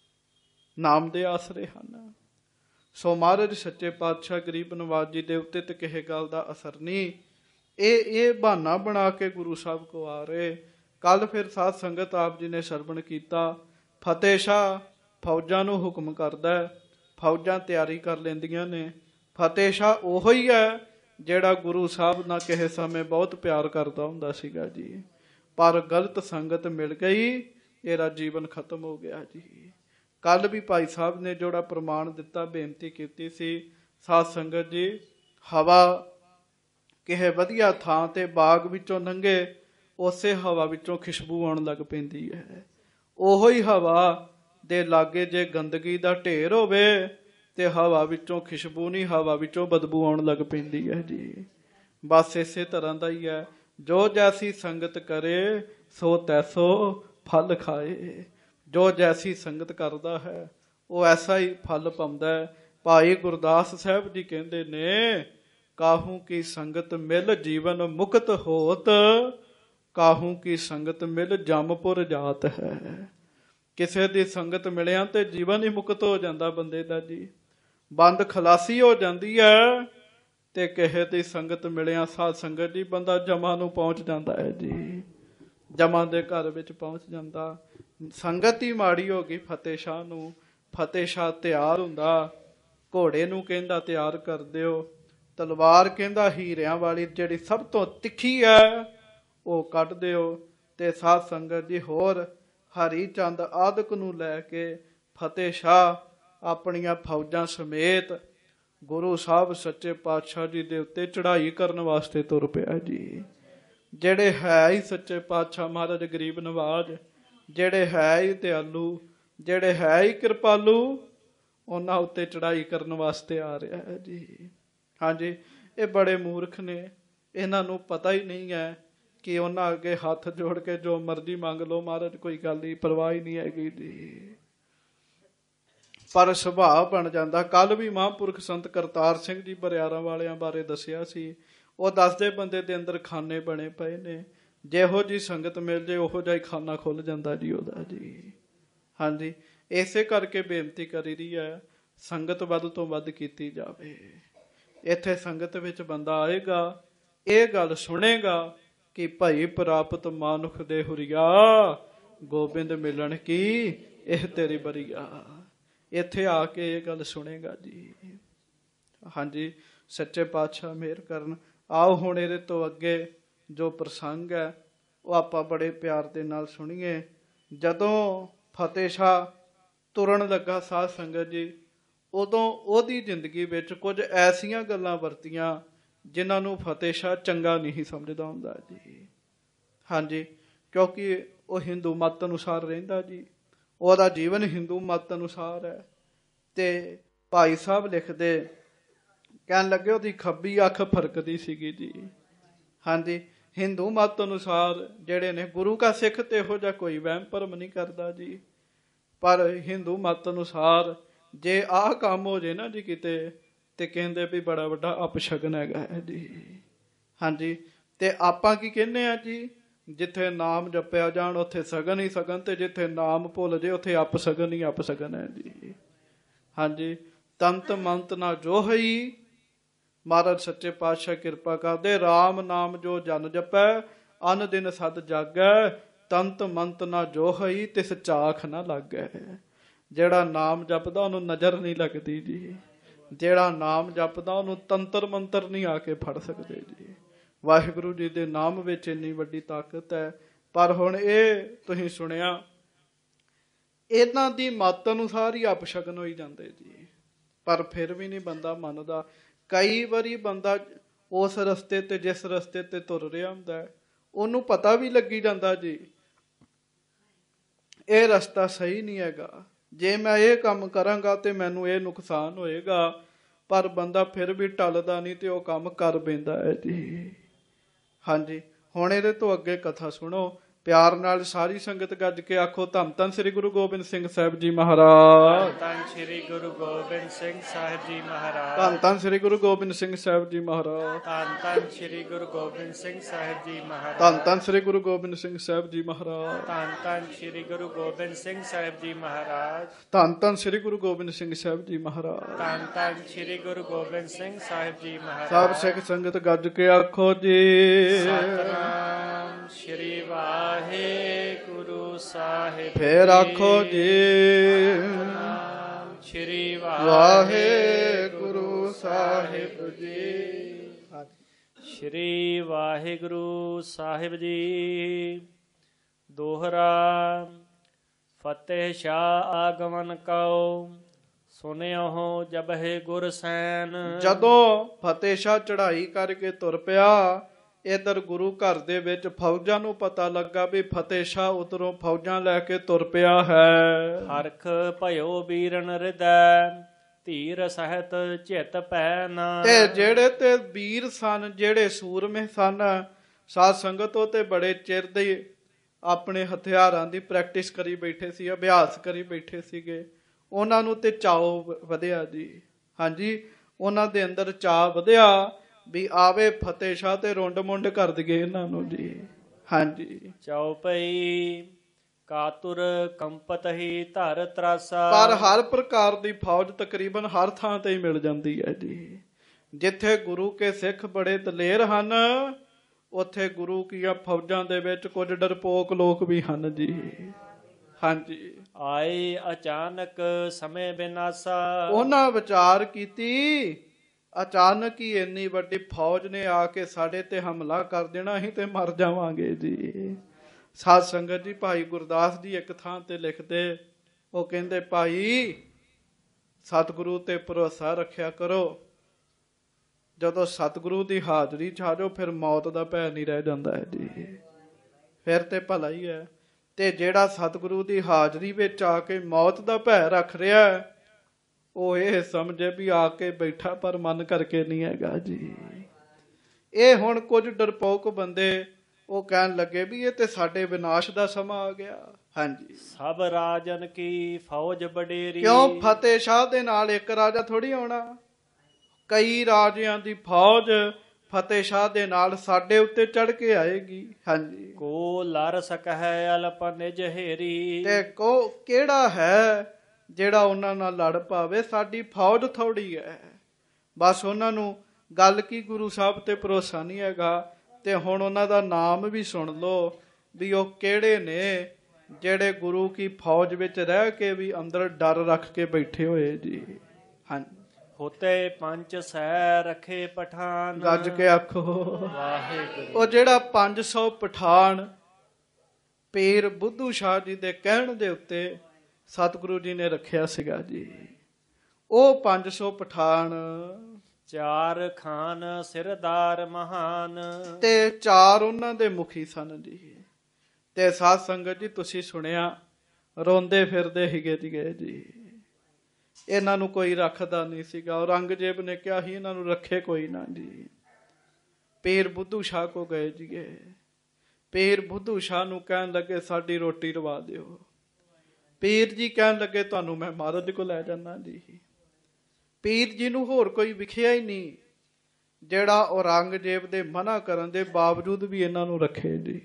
ਨਾਮ ਦੇ ਆਸਰੇ ਹਨ। ਸੋ ਮਹਾਰਾਜ ਸੱਚੇ ਪਾਤਸ਼ਾਹ ਗਰੀਬ ਨਵਾਜ ਜੀ ਦੇ ਉੱਤੇ ਤੇ ਕਿਸੇ ਗੱਲ ਦਾ ਅਸਰ ਨਹੀਂ, ਇਹ ਇਹ ਬਹਾਨਾ ਬਣਾ ਕੇ ਗੁਰੂ ਸਾਹਿਬ ਕੋ ਆ ਰਹੇ। ਕੱਲ ਫਿਰ ਸਾਧ ਸੰਗਤ ਆਪ ਜੀ ਨੇ ਸਰਵਣ ਕੀਤਾ, ਫਤਿਹ ਸ਼ਾਹ ਫੌਜਾਂ ਨੂੰ ਹੁਕਮ ਕਰਦਾ, ਫੌਜਾਂ ਤਿਆਰੀ ਕਰ ਲੈਂਦੀਆਂ ਨੇ। ਫਤਿਹ ਸ਼ਾਹ ਉਹੋ ਹੀ ਹੈ ਜਿਹੜਾ ਗੁਰੂ ਸਾਹਿਬ ਨਾਲ ਕਿਸੇ ਸਮੇਂ ਬਹੁਤ ਪਿਆਰ ਕਰਦਾ ਹੁੰਦਾ ਸੀਗਾ ਜੀ, ਪਰ ਗਲਤ ਸੰਗਤ ਮਿਲ ਗਈ, ਇਹਦਾ ਜੀਵਨ ਖਤਮ ਹੋ ਗਿਆ ਜੀ। ਕੱਲ ਵੀ ਭਾਈ ਸਾਹਿਬ ਨੇ ਜਿਹੜਾ ਪ੍ਰਮਾਣ ਦਿੱਤਾ, ਬੇਨਤੀ ਕੀਤੀ ਸੀ, ਸਾਧ ਸੰਗਤ ਜੀ, ਹਵਾ ਕਿਸੇ ਵਧੀਆ ਥਾਂ ਤੇ ਬਾਗ ਵਿੱਚੋਂ ਲੰਘੇ, ਉਸੇ ਹਵਾ ਵਿੱਚੋਂ ਖੁਸ਼ਬੂ ਆਉਣ ਲੱਗ ਪੈਂਦੀ ਹੈ। ਉਹੋ ਹੀ ਹਵਾ ਦੇ ਲਾਗੇ ਜੇ ਗੰਦਗੀ ਦਾ ਢੇਰ ਹੋਵੇ ਤੇ ਹਵਾ ਵਿੱਚੋਂ ਖੁਸ਼ਬੂ ਨਹੀਂ, ਹਵਾ ਵਿੱਚੋਂ ਬਦਬੂ ਆਉਣ ਲੱਗ ਪੈਂਦੀ ਹੈ ਜੀ। ਬਸ ਇਸੇ ਤਰ੍ਹਾਂ ਦਾ ਹੀ ਹੈ, ਜੋ ਜੈਸੀ ਸੰਗਤ ਕਰੇ ਸੋ ਤੈਸੋ ਫਲ ਖਾਏ। ਜੋ ਜੈਸੀ ਸੰਗਤ ਕਰਦਾ ਹੈ ਉਹ ਐਸਾ ਹੀ ਫਲ ਪਾਉਂਦਾ ਹੈ। ਭਾਈ ਗੁਰਦਾਸ ਸਾਹਿਬ ਜੀ ਕਹਿੰਦੇ ਨੇ, ਕਾਹੂ ਕੀ ਸੰਗਤ ਮਿਲ ਜੀਵਨ ਮੁਕਤ ਹੋਤ, ਕਾਹੂ ਕੀ ਸੰਗਤ ਮਿਲ ਜਮਪੁਰ ਜਾਤ ਹੈ। ਕਿਸੇ ਦੀ ਸੰਗਤ ਮਿਲਿਆ ਤੇ ਜੀਵਨ ਹੀ ਮੁਕਤ ਹੋ ਜਾਂਦਾ ਬੰਦੇ ਦਾ ਜੀ, ਬੰਦ ਖਲਾਸੀ ਹੋ ਜਾਂਦੀ ਹੈ। ਤੇ ਕਿਸੇ ਦੀ ਸੰਗਤ ਮਿਲਿਆ ਸਾਧ ਸੰਗਤ ਜੀ, ਬੰਦਾ ਜਮਾ ਨੂੰ ਪਹੁੰਚ ਜਾਂਦਾ ਹੈ ਜੀ, ਜਮਾ ਦੇ ਘਰ ਵਿੱਚ ਪਹੁੰਚ ਜਾਂਦਾ। ਸੰਗਤ ਹੀ ਮਾੜੀ ਹੋ ਗਈ ਫਤਿਹ ਸ਼ਾਹ ਨੂੰ। ਫਤਿਹ ਸ਼ਾਹ ਤਿਆਰ ਹੁੰਦਾ, ਘੋੜੇ ਨੂੰ ਕਹਿੰਦਾ ਤਿਆਰ ਕਰ ਦਿਓ, ਤਲਵਾਰ ਕਹਿੰਦਾ ਹੀਰਿਆਂ ਵਾਲੀ ਜਿਹੜੀ ਸਭ ਤੋਂ ਤਿੱਖੀ ਹੈ ਉਹ ਕੱਢ ਦਿਓ। ਤੇ ਸਾਧ ਸੰਗਤ ਜੀ, ਹੋਰ ਹਰੀ ਚੰਦ ਆਦਿਕ ਨੂੰ ਲੈ ਕੇ ਫਤਿਹ ਸ਼ਾਹ ਆਪਣੀਆਂ ਫੌਜਾਂ ਸਮੇਤ ਗੁਰੂ ਸਾਹਿਬ ਸੱਚੇ ਪਾਤਸ਼ਾਹ ਜੀ ਦੇ ਉੱਤੇ ਚੜ੍ਹਾਈ ਕਰਨ ਵਾਸਤੇ ਤੁਰ ਪਿਆ ਜੀ। ਜਿਹੜੇ ਹੈ ਹੀ ਸੱਚੇ ਪਾਤਸ਼ਾਹ ਮਹਾਰਾਜ ਗਰੀਬ ਨਵਾਜ, ਜਿਹੜੇ ਹੈ ਹੀ ਦਿਆਲੂ, ਜਿਹੜੇ ਹੈ ਹੀ ਕਿਰਪਾਲੂ, ਉਹਨਾਂ ਉੱਤੇ ਚੜ੍ਹਾਈ ਕਰਨ ਵਾਸਤੇ ਆ ਰਿਹਾ ਹੈ ਜੀ। ਹਾਂਜੀ, ਇਹ ਬੜੇ ਮੂਰਖ ਨੇ, ਇਹਨਾਂ ਨੂੰ ਪਤਾ ਹੀ ਨਹੀਂ ਹੈ ਕਿ ਉਹਨਾਂ ਅੱਗੇ ਹੱਥ ਜੋੜ ਕੇ ਜੋ ਮਰਜ਼ੀ ਮੰਗ ਲਓ, ਮਹਾਰਾਜ ਕੋਈ ਗੱਲ ਨਹੀਂ, ਪਰਵਾਹ ਹੀ ਨਹੀਂ ਹੈਗੀ ਜੀ। ਪਰ ਸੁਭਾਅ ਬਣ ਜਾਂਦਾ। ਕੱਲ ਵੀ ਮਹਾਂਪੁਰਖ ਸੰਤ ਕਰਤਾਰ ਸਿੰਘ ਜੀ ਬਰਿਆਰਾਂ ਵਾਲਿਆਂ ਬਾਰੇ ਦੱਸਿਆ ਸੀ, ਉਹ ਦੱਸਦੇ ਬੰਦੇ ਦੇ ਅੰਦਰ ਖਾਨੇ ਬਣੇ ਪਏ ਨੇ, ਜਿਹੋ ਜਿਹੀ ਸੰਗਤ ਮਿਲ ਜੇ ਉਹੋ ਜਿਹਾ ਹੀ ਖਾਨਾ ਖੁੱਲ ਜਾਂਦਾ ਜੀ ਉਹਦਾ ਜੀ। ਹਾਂਜੀ, ਇਸੇ ਕਰਕੇ ਬੇਨਤੀ ਕਰੀ ਦੀ ਹੈ, ਸੰਗਤ ਵੱਧ ਤੋਂ ਵੱਧ ਕੀਤੀ ਜਾਵੇ। ਇੱਥੇ ਸੰਗਤ ਵਿੱਚ ਬੰਦਾ ਆਏਗਾ, ਇਹ ਗੱਲ ਸੁਣੇਗਾ ਕਿ ਭਾਈ ਪ੍ਰਾਪਤ ਮਾਨੁਖ ਦੇ ਹੁਰੀਆ, ਗੋਬਿੰਦ ਮਿਲਣ ਕੀ ਇਹ ਤੇਰੀ ਬਰੀਆ। ਇੱਥੇ ਆ ਕੇ ਇਹ ਗੱਲ ਸੁਣੇਗਾ ਜੀ। ਹਾਂਜੀ, ਸੱਚੇ ਪਾਤਸ਼ਾਹ ਮਿਹਰ ਕਰਨ। ਆਓ ਹੁਣ ਇਹਦੇ ਤੋਂ ਅੱਗੇ ਜੋ ਪ੍ਰਸੰਗ ਹੈ ਉਹ ਆਪਾਂ ਬੜੇ ਪਿਆਰ ਦੇ ਨਾਲ ਸੁਣੀਏ। ਜਦੋਂ ਫਤਿਹ ਸ਼ਾਹ ਤੁਰਨ ਲੱਗਾ ਸਾਧ ਸੰਗਤ ਜੀ, ਉਦੋਂ ਉਹਦੀ ਜ਼ਿੰਦਗੀ ਵਿੱਚ ਕੁਝ ਐਸੀਆਂ ਗੱਲਾਂ ਵਰਤੀਆਂ ਜਿਨ੍ਹਾਂ ਨੂੰ ਫਤਿਹ ਸ਼ਾਹ ਚੰਗਾ ਨਹੀਂ ਸਮਝਦਾ ਹੁੰਦਾ ਜੀ। ਹਾਂਜੀ, ਕਿਉਂਕਿ ਉਹ ਹਿੰਦੂ ਮੱਤ ਅਨੁਸਾਰ ਰਹਿੰਦਾ ਜੀ, ਉਹਦਾ ਜੀਵਨ ਹਿੰਦੂ ਮੱਤ ਅਨੁਸਾਰ ਹੈ। ਤੇ ਭਾਈ ਸਾਹਿਬ ਲਿਖਦੇ, ਕਹਿਣ ਲੱਗੇ ਉਹਦੀ ਖੱਬੀ ਅੱਖ ਫਰਕਦੀ ਸੀਗੀ ਜੀ। ਹਾਂਜੀ, ਹਿੰਦੂ ਮਤ ਅਨੁਸਾਰ ਜਿਹੜੇ ਨੇ ਗੁਰੂ ਕਾ ਸਿੱਖ ਤੇ ਇਹੋ ਜਿਹਾ ਕੋਈ ਵਹਿਮ ਭਰਮ ਨਹੀਂ ਕਰਦਾ ਜੀ। ਪਰ ਹਿੰਦੂ ਮਤ ਅਨੁਸਾਰ ਜੇ ਆਹ ਕੰਮ ਹੋ ਜੇ ਨਾ ਜੀ ਕਿਤੇ, ਤੇ ਕਹਿੰਦੇ ਵੀ ਬੜਾ ਵੱਡਾ ਅਪਸ਼ਗਨ ਹੈਗਾ ਹੈ ਜੀ। ਹਾਂਜੀ, ਤੇ ਆਪਾਂ ਕੀ ਕਹਿੰਦੇ ਆ ਜੀ, ਜਿੱਥੇ ਨਾਮ ਜਪਿਆ ਜਾਣ ਉੱਥੇ ਸਗਨ ਹੀ ਸਗਨ, ਤੇ ਜਿੱਥੇ ਨਾਮ ਭੁੱਲ ਜੇ ਉੱਥੇ ਅਪਸ਼ਗਨ ਹੀ ਅਪਸ਼ਗਨ ਹੈ ਜੀ। ਹਾਂਜੀ, ਤੰਤ ਮੰਤ ਨਾ ਜੋਹਈ, ਮਹਾਰਾਜ ਸੱਚੇ ਪਾਤਸ਼ਾਹ ਕਿਰਪਾ ਕਰਦੇ, ਰਾਮ ਨਾਮ ਜੋ ਜਨ ਜਪੈ ਅਨ ਦਿਨ ਸਦ ਜਾਗੈ, ਤੰਤ ਮੰਤ ਨਾ ਜੋਹਈ ਤਿਸ ਚਾਖ ਨਾ ਲੱਗੈ। ਜਿਹੜਾ ਨਾਮ ਜਪਦਾ ਉਹਨੂੰ ਨਜ਼ਰ ਨਹੀਂ ਲੱਗਦੀ ਜੀ, ਜਿਹੜਾ ਨਾਮ ਜਪਦਾ ਉਹਨੂੰ ਤੰਤਰ ਮੰਤਰ ਨਹੀਂ ਆ ਕੇ ਫੜ ਸਕਦੇ ਜੀ। ਵਾਹਿਗੁਰੂ ਜੀ ਦੇ ਨਾਮ ਵਿੱਚ ਇੰਨੀ ਵੱਡੀ ਤਾਕਤ ਹੈ। ਪਰ ਹੁਣ ਇਹ ਤੁਸੀਂ ਸੁਣਿਆ, ਇਹਨਾਂ ਦੀ ਮੱਤ ਅਨੁਸਾਰ ਹੀ ਅਪਸ਼ਗਨ ਹੋਈ ਜਾਂਦੇ ਜੀ, ਪਰ ਫਿਰ ਵੀ ਨਹੀਂ ਬੰਦਾ ਮੰਨਦਾ। ਕਈ ਵਾਰੀ ਬੰਦਾ ਉਸ ਰਸਤੇ ਤੇ ਜਿਸ ਰਸਤੇ ਤੇ ਤੁਰ ਰਿਹਾ ਹੁੰਦਾ ਉਹਨੂੰ ਪਤਾ ਵੀ ਲੱਗੀ ਜਾਂਦਾ ਜੀ ਇਹ ਰਸਤਾ ਸਹੀ ਨਹੀਂ ਹੈਗਾ, ਜੇ ਮੈਂ ਇਹ ਕੰਮ ਕਰਾਂਗਾ ਤੇ ਮੈਨੂੰ ਇਹ ਨੁਕਸਾਨ ਹੋਏਗਾ, ਪਰ ਬੰਦਾ ਫਿਰ ਵੀ ਟਲਦਾ ਨਹੀਂ ਤੇ ਉਹ ਕੰਮ ਕਰ ਪੈਂਦਾ ਹੈ ਜੀ। ਹਾਂਜੀ, ਹੁਣ ਇਹਦੇ ਤੋਂ ਅੱਗੇ ਕਥਾ ਸੁਣੋ ਪਿਆਰ ਨਾਲ, ਸਾਰੀ ਸੰਗਤ ਗੱਜ ਕੇ ਆਖੋ ਧੰਨ ਧੰਨ ਸ੍ਰੀ ਗੁਰੂ ਗੋਬਿੰਦ ਸਿੰਘ ਸਾਹਿਬ ਜੀ ਮਹਾਰਾਜ। ਧੰਨ ਸ੍ਰੀ ਗੁਰੂ ਗੋਬਿੰਦ ਸਿੰਘ ਸਾਹਿਬ ਜੀ ਮਹਾਰਾਜ। ਧੰਨ ਧੰਨ ਸ੍ਰੀ ਗੁਰੂ ਗੋਬਿੰਦ ਸਿੰਘ ਸਾਹਿਬ ਜੀ ਮਹਾਰਾਜ। ਧੰਨ ਧੰਨ ਸ੍ਰੀ ਗੁਰੂ ਗੋਬਿੰਦ ਸਿੰਘ ਸਾਹਿਬ ਜੀ ਮਹਾਰਾਜ। ਧੰਨ ਧੰਨ ਸ੍ਰੀ ਗੁਰੂ ਗੋਬਿੰਦ ਸਿੰਘ ਸਾਹਿਬ ਜੀ ਮਹਾਰਾਜ। ਧੰਨ ਧੰਨ ਸ੍ਰੀ ਗੁਰੂ ਗੋਬਿੰਦ ਸਿੰਘ ਸਾਹਿਬ ਜੀ ਮਹਾਰਾਜ। ਧੰਨ ਧੰਨ ਸ੍ਰੀ ਗੁਰੂ ਗੋਬਿੰਦ ਸਿੰਘ ਸਾਹਿਬ ਜੀ ਮਹਾਰਾਜ। ਧੰਨ ਧੰਨ ਸ੍ਰੀ ਗੁਰੂ ਗੋਬਿੰਦ ਸਿੰਘ ਸਾਹਿਬ ਜੀ ਮਹਾਰਾਜ। ਸਭ ਸਿੱਖ ਸੰਗਤ ਗੱਜ ਕੇ ਆਖੋ ਜੀ ਸਤਿਨਾਮ ਸ੍ਰੀ ਵਾਹਿਗੁਰੂ ਸਾਹਿਬ। ਫੇਰ ਆਖੋ ਜੀ ਸਤਿਨਾਮ ਸ੍ਰੀ ਵਾਹਿਗੁਰੂ ਸਾਹਿਬ ਜੀ। ਸ੍ਰੀ ਵਾਹਿਗੁਰੂ ਸਾਹਿਬ ਜੀ। ਦੋਹਰਾ। ਫਤਿਹ ਸ਼ਾਹ ਆਗਮਨ ਕਉ, ਸੁਨਿਓ ਜਬਹਿ ਗੁਰ ਸੈਨ। ਜਦੋਂ ਫਤਿਹ ਸ਼ਾਹ ਚੜ੍ਹਾਈ ਕਰਕੇ ਤੁਰ ਪਿਆ, ਇਧਰ ਗੁਰੂ ਘਰ ਦੇ ਵਿੱਚ ਫੌਜਾਂ ਨੂੰ ਪਤਾ ਲੱਗਾ ਵੀ ਫਤਿਹ ਸ਼ਾਹ ਉਧਰੋਂ ਫੌਜਾਂ ਲੈ ਕੇ ਤੁਰ ਪਿਆ ਹੈ। ਹਰਖ ਭਇਓ ਬੀਰਨ ਹਿਰਦੈ, ਧੀਰ ਸਹਿਤ ਚਿਤ ਪੈ ਨਾ। ਤੇ ਜਿਹੜੇ ਤੇ ਵੀਰ ਸਨ, ਜਿਹੜੇ ਸੂਰਮੇ ਸਨ, ਸਾਧ ਸੰਗਤ ਉਹ ਤੇ ਬੜੇ ਚਿਰ ਦੇ ਆਪਣੇ ਹਥਿਆਰਾਂ ਦੀ ਪ੍ਰੈਕਟਿਸ ਕਰੀ ਬੈਠੇ ਸੀ, ਅਭਿਆਸ ਕਰੀ ਬੈਠੇ ਸੀਗੇ। ਉਹਨਾਂ ਨੂੰ ਤੇ ਚਾਅ ਵਧਿਆ ਜੀ। ਹਾਂਜੀ, ਉਹਨਾਂ ਦੇ ਅੰਦਰ ਚਾਅ ਵਧਿਆ ਵੀ ਆਵੇ ਫਤਿਹ ਸ਼ਾਹ ਤੇ ਰੁੰਡ ਮੁੰਡ ਕਰ ਦਈਏ ਇਹਨਾਂ ਨੂੰ ਜੀ। ਹਾਂਜੀ, ਚਉਪਈ ਕਾਤੁਰ ਕੰਪਤ ਹੀ ਧਰ ਤਰਾਸਾ। ਪਰ ਹਰ ਪ੍ਰਕਾਰ ਦੀ ਫੌਜ ਤਕਰੀਬਨ ਹਰ ਥਾਂ ਤੇ ਹੀ ਮਿਲ ਜਾਂਦੀ ਹੈ ਜੀ। ਜਿੱਥੇ ਗੁਰੂ ਕੇ ਸਿੱਖ ਬੜੇ ਦਲੇਰ ਹਨ, ਉੱਥੇ ਗੁਰੂ ਕੀਆਂ ਫੌਜਾਂ ਦੇ ਵਿੱਚ ਕੁਝ ਡਰਪੋਕ ਲੋਕ ਵੀ ਹਨ ਜੀ। ਹਾਂਜੀ, ਆਏ ਅਚਾਨਕ ਸਮੇਂ ਬਿਨਾਸਾ। ਉਹਨਾਂ ਵਿਚਾਰ ਕੀਤੀ, ਅਚਾਨਕ ਹੀ ਇੰਨੀ ਵੱਡੀ ਫੌਜ ਨੇ ਆ ਕੇ ਸਾਡੇ ਤੇ ਹਮਲਾ ਕਰ ਦੇਣਾ, ਅਸੀਂ ਤੇ ਮਰ ਜਾਵਾਂਗੇ ਜੀ। ਸਾਧ ਸੰਗਤ ਜੀ, ਭਾਈ ਗੁਰਦਾਸ ਜੀ ਇੱਕ ਥਾਂ ਤੇ ਲਿਖਦੇ, ਉਹ ਕਹਿੰਦੇ ਭਾਈ ਸਤਿਗੁਰੂ ਤੇ ਭਰੋਸਾ ਰੱਖਿਆ ਕਰੋ, ਜਦੋਂ ਸਤਿਗੁਰੂ ਦੀ ਹਾਜ਼ਰੀ ਚ ਆ ਜਾਓ ਫਿਰ ਮੌਤ ਦਾ ਭੈ ਨਹੀਂ ਰਹਿ ਜਾਂਦਾ ਹੈ ਜੀ, ਫਿਰ ਤੇ ਭਲਾ ਹੀ ਹੈ। ਤੇ ਜਿਹੜਾ ਸਤਿਗੁਰੂ ਦੀ ਹਾਜ਼ਰੀ ਵਿੱਚ ਆ ਕੇ ਮੌਤ ਦਾ ਭੈ ਰੱਖ ਰਿਹਾ, ਉਹ ਇਹ ਸਮਝੇ ਵੀ ਆ ਕੇ ਬੈਠਾ ਪਰ ਮਨ ਕਰਕੇ ਨਹੀਂ ਹੈਗਾ ਜੀ। ਇਹ ਹੁਣ ਕੁਝ ਡਰਪੋਕ ਬੰਦੇ ਉਹ ਕਹਿਣ ਲੱਗੇ ਵੀ ਇਹ ਤੇ ਸਾਡੇ ਵਿਨਾਸ਼ ਦਾ ਸਮਾਂ ਆ ਗਿਆ। ਹਾਂਜੀ, ਸਭ ਰਾਜਨ ਕੀ ਫੌਜ ਬਡੇਰੀ। ਕਿਉਂ? ਫਤਿਹ ਸ਼ਾਹ ਦੇ ਨਾਲ ਇੱਕ ਰਾਜਾ ਥੋੜੀ ਆਉਣਾ, ਕਈ ਰਾਜਿਆਂ ਦੀ ਫੌਜ ਫਤਿਹ ਸ਼ਾਹ ਦੇ ਨਾਲ ਸਾਡੇ ਉੱਤੇ ਚੜ ਕੇ ਆਏਗੀ। ਹਾਂਜੀ, ਕੋ ਲੜ ਸਕਹਿ ਅਲਪ ਨਿਜ ਹੇਰੀ। ਤੇ ਕੋ ਕਿਹੜਾ ਹੈ ਜਿਹੜਾ ਉਹਨਾਂ ਨਾਲ ਲੜ ਪਾਵੇ? ਸਾਡੀ ਫੌਜ ਥੋੜੀ ਹੈ। ਬਸ ਉਹਨਾਂ ਨੂੰ ਗੱਲ ਕੀ ਗੁਰੂ ਸਾਹਿਬ ਤੇ ਭਰੋਸਾ ਨਹੀਂ ਹੈਗਾ। ਤੇ ਹੁਣ ਉਹਨਾਂ ਦਾ ਨਾਮ ਵੀ ਸੁਣ ਲਓ ਵੀ ਉਹ ਕਿਹੜੇ ਨੇ ਜਿਹੜੇ ਗੁਰੂ ਕੀ ਫੌਜ ਵਿੱਚ ਰਹਿ ਕੇ ਵੀ ਅੰਦਰ ਡਰ ਰੱਖ ਕੇ ਬੈਠੇ ਹੋਏ ਜੀ। ਹਾਂਜੀ, ਹੋਤੇ ਪੰਜ ਸੈ ਰਖੇ ਪਠਾਨ। ਗੱਜ ਕੇ ਆਖੋ ਵਾਹਿਗੁਰੂ। ਉਹ ਜਿਹੜਾ ਪੰਜ ਸੌ ਪਠਾਨ ਪੀਰ ਬੁੱਧੂ ਸ਼ਾਹ ਜੀ ਦੇ ਕਹਿਣ ਦੇ ਉੱਤੇ ਸਤਿਗੁਰੂ ਜੀ ਨੇ ਰੱਖਿਆ ਸੀਗਾ ਜੀ, ਉਹ ਪੰਜ ਸੌ ਪਠਾਨ। ਚਾਰ ਖਾਨ ਸਿਰਦਾਰ ਮਹਾਨ। ਤੇ ਚਾਰ ਉਹਨਾਂ ਦੇ ਮੁਖੀ ਸਨ ਜੀ। ਤੇ ਸਾਧ ਸੰਗਤ ਜੀ, ਤੁਸੀਂ ਸੁਣਿਆ ਰੋਂਦੇ ਫਿਰਦੇ ਹੀਗੇ ਸੀਗੇ ਜੀ, ਇਹਨਾਂ ਨੂੰ ਕੋਈ ਰੱਖਦਾ ਨਹੀਂ ਸੀਗਾ। ਔਰੰਗਜ਼ੇਬ ਨੇ ਕਿਹਾ ਸੀ ਇਹਨਾਂ ਨੂੰ ਰੱਖੇ ਕੋਈ ਨਾ ਜੀ। ਪੀਰ ਬੁੱਧੂ ਸ਼ਾਹ ਕੋ ਗਏ ਜੀਏ। ਪੀਰ ਬੁੱਧੂ ਸ਼ਾਹ ਨੂੰ ਕਹਿਣ ਲੱਗੇ ਸਾਡੀ ਰੋਟੀ ਰਵਾ ਦਿਓ। ਪੀਰ ਜੀ ਕਹਿਣ ਲੱਗੇ ਤੁਹਾਨੂੰ ਮੈਂ ਮਹਾਰਾਜ ਕੋਲ ਲੈ ਜਾਣਾ ਜੀ। ਪੀਰ ਜੀ ਨੂੰ ਹੋਰ ਕੋਈ ਵਿਖਿਆ ਹੀ ਨਹੀਂ ਜਿਹੜਾ ਔਰੰਗਜ਼ੇਬ ਦੇ ਮਨਾ ਕਰਨ ਦੇ ਬਾਵਜੂਦ ਵੀ ਇਹਨਾਂ ਨੂੰ ਰੱਖੇ ਜੀ।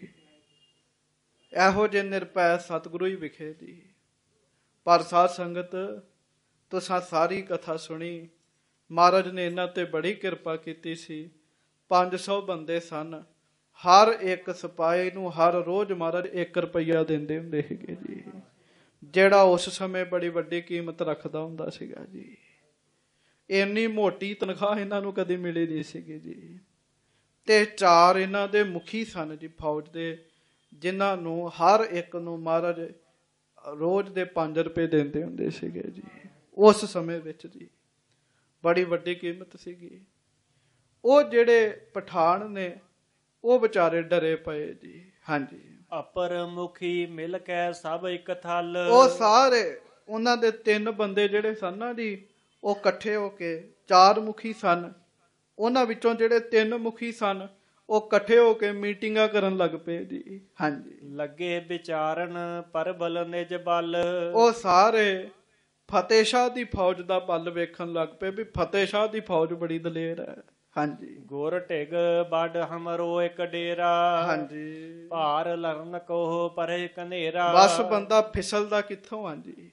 ਇਹੋ ਜਿਹੇ ਨਿਰਭੈ ਸਤਿਗੁਰੂ ਹੀ ਵਿਖੇ ਜੀ। ਪਰ ਸਾਧ ਸੰਗਤ ਤੁਸਾਂ ਸਾਰੀ ਕਥਾ ਸੁਣੀ। ਮਹਾਰਾਜ ਨੇ ਇਹਨਾਂ ਤੇ ਬੜੀ ਕਿਰਪਾ ਕੀਤੀ ਸੀ। ਪੰਜ ਸੌ ਬੰਦੇ ਸਨ। ਹਰ ਇੱਕ ਸਿਪਾਹੀ ਨੂੰ ਹਰ ਰੋਜ਼ ਮਹਾਰਾਜ ਇੱਕ ਰੁਪਈਆ ਦਿੰਦੇ ਹੁੰਦੇ ਸੀਗੇ ਜੀ, ਜਿਹੜਾ ਉਸ ਸਮੇਂ ਬੜੀ ਵੱਡੀ ਕੀਮਤ ਰੱਖਦਾ ਹੁੰਦਾ ਸੀਗਾ ਜੀ। ਇੰਨੀ ਮੋਟੀ ਤਨਖਾਹ ਇਹਨਾਂ ਨੂੰ ਕਦੇ ਮਿਲੀ ਨਹੀਂ ਸੀਗੀ ਜੀ। ਤੇ ਚਾਰ ਇਹਨਾਂ ਦੇ ਮੁਖੀ ਸਨ ਜੀ ਫੌਜ ਦੇ, ਜਿਨ੍ਹਾਂ ਨੂੰ ਹਰ ਇੱਕ ਨੂੰ ਮਹਾਰਾਜ ਰੋਜ਼ ਦੇ ਪੰਜ ਰੁਪਏ ਦਿੰਦੇ ਹੁੰਦੇ ਸੀਗੇ ਜੀ। ਉਸ ਸਮੇਂ ਵਿੱਚ ਜੀ ਬੜੀ ਵੱਡੀ ਕੀਮਤ ਸੀਗੀ। ਉਹ ਜਿਹੜੇ ਪਠਾਨ ਨੇ ਉਹ ਵਿਚਾਰੇ ਡਰੇ ਪਏ ਜੀ। ਹਾਂਜੀ, ਅਪਰ ਮੁਖੀ ਮਿਲ ਕੇ ਸਭ ਇੱਕ ਥਲ। ਉਹ ਸਾਰੇ ਉਹਨਾਂ ਦੇ ਤਿੰਨ ਬੰਦੇ ਜਿਹੜੇ ਸਨ ਨਾ ਜੀ, ਉਹ ਇਕੱਠੇ ਹੋ ਕੇ ਚਾਰ ਮੁਖੀ ਸਨ। ਉਹਨਾਂ ਵਿੱਚੋਂ ਜਿਹੜੇ ਤਿੰਨ ਮੁਖੀ ਸਨ ਉਹ ਇਕੱਠੇ ਹੋ ਕੇ ਮੀਟਿੰਗਾਂ ਕਰਨ ਲੱਗ ਪਏ ਜੀ। ਹਾਂਜੀ, ਲੱਗੇ ਵਿਚਾਰਨ ਪਰਬਲ ਨਿਜ ਬਲ। ਉਹ ਸਾਰੇ ਫਤਿਹ ਸ਼ਾਹ ਦੀ ਫੌਜ ਦਾ ਬਲ ਵੇਖਣ ਲੱਗ ਪਏ ਵੀ ਫਤਿਹ ਸ਼ਾਹ ਦੀ ਫੌਜ ਬੜੀ ਦਲੇਰ ਹੈ। ਹਾਂਜੀ, ਗੁਰ ਢਿਗ ਬੜ ਹਮਰੋ ਇੱਕ ਡੇਰਾ। ਹਾਂਜੀ, ਭਾਰ ਲਰਨ ਕੋਹ ਪਰੇ ਕਨੇਰਾ। ਬਸ ਬੰਦਾ ਫਿਸਲਦਾ ਕਿੱਥੋਂ ਆ ਜੀ।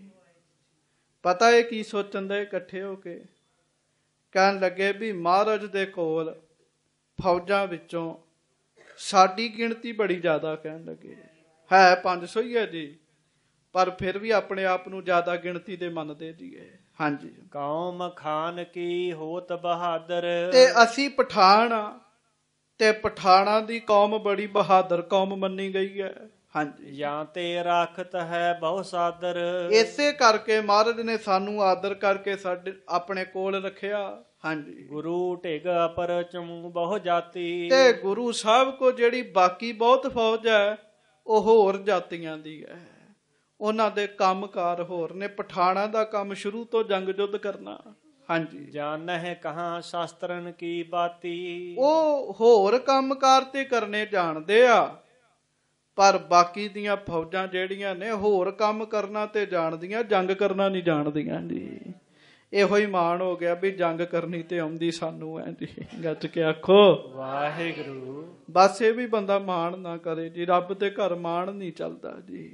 ਪਤਾ ਹੈ ਕੀ ਸੋਚਣ ਦੇ ਇਕੱਠੇ ਹੋ ਕੇ ਕਹਿਣ ਲੱਗੇ ਵੀ ਮਹਾਰਾਜ ਦੇ ਕੋਲ ਫੌਜਾਂ ਵਿੱਚੋਂ ਸਾਡੀ ਗਿਣਤੀ ਬੜੀ ਜ਼ਿਆਦਾ, ਕਹਿਣ ਲੱਗੇ ਹੈ ਪੰਜ ਸੌ ਹੀ ਹੈ ਜੀ, ਪਰ ਫਿਰ ਵੀ ਆਪਣੇ ਆਪ ਨੂੰ ਜ਼ਿਆਦਾ ਗਿਣਤੀ ਦੇ ਮੰਨਦੇ ਜੀਏ। ਹਾਂਜੀ, ਕੌਮ ਖਾਨ ਕੀ ਹੋਤ ਬਹਾਦਰ। ਤੇ ਅਸੀਂ ਪਠਾਨ ਆ ਤੇ ਪਠਾਨਾਂ ਦੀ ਕੌਮ ਬੜੀ ਬਹਾਦਰ ਕੌਮ ਮੰਨੀ ਗਈ ਹੈ। ਹਾਂਜੀ, ਜਾਂ ਤੇ ਰਾਖਤ ਹੈ ਬਹੁ ਸਾਦਰ। ਇਸੇ ਕਰਕੇ ਮਹਾਰਾਜ ਨੇ ਸਾਨੂੰ ਆਦਰ ਕਰਕੇ ਸਾਡੇ ਆਪਣੇ ਕੋਲ ਰੱਖਿਆ। ਹਾਂਜੀ, ਗੁਰੂ ਢਿਗ ਅਪਰ ਚਮੂ ਬਹੁ ਜਾਤੀ। ਤੇ ਗੁਰੂ ਸਾਹਿਬ ਕੋ ਜਿਹੜੀ ਬਾਕੀ ਬਹੁਤ ਫੌਜ ਹੈ ਉਹ ਹੋਰ ਜਾਤੀਆਂ ਦੀ ਹੈ। ਉਹਨਾਂ ਦੇ ਕੰਮਕਾਰ ਹੋਰ ਨੇ। ਪਠਾਣਾ ਦਾ ਕੰਮ ਸ਼ੁਰੂ ਤੋਂ ਜੰਗ ਜੁੱਧ ਕਰਨਾ। ਹਾਂਜੀ, ਜਾਣਹਿ ਕਹਾਂ ਸ਼ਾਸਤਰਨ ਕੀ ਬਾਤੀ। ਉਹ ਹੋਰ ਕੰਮਕਾਰ ਤੇ ਕਰਨੇ ਜਾਣਦੇ ਆ, ਪਰ ਬਾਕੀ ਦੀਆਂ ਫੌਜਾਂ ਜਿਹੜੀਆਂ ਨੇ ਹੋਰ ਕੰਮ ਕਰਨਾ ਤੇ ਜਾਣਦੀਆਂ, ਜੰਗ ਕਰਨਾ ਨਹੀਂ ਜਾਣਦੀਆਂ ਜੀ। ਇਹੋ ਹੀ ਮਾਣ ਹੋ ਗਿਆ ਵੀ ਜੰਗ ਕਰਨੀ ਤੇ ਆਉਂਦੀ ਸਾਨੂੰ ਹੈ ਜੀ। ਗੱਜ ਕੇ ਆਖੋ ਵਾਹਿਗੁਰੂ। ਬਸ ਇਹ ਵੀ ਬੰਦਾ ਮਾਣ ਨਾ ਕਰੇ ਜੀ। ਰੱਬ ਦੇ ਘਰ ਮਾਣ ਨਹੀਂ ਚੱਲਦਾ ਜੀ।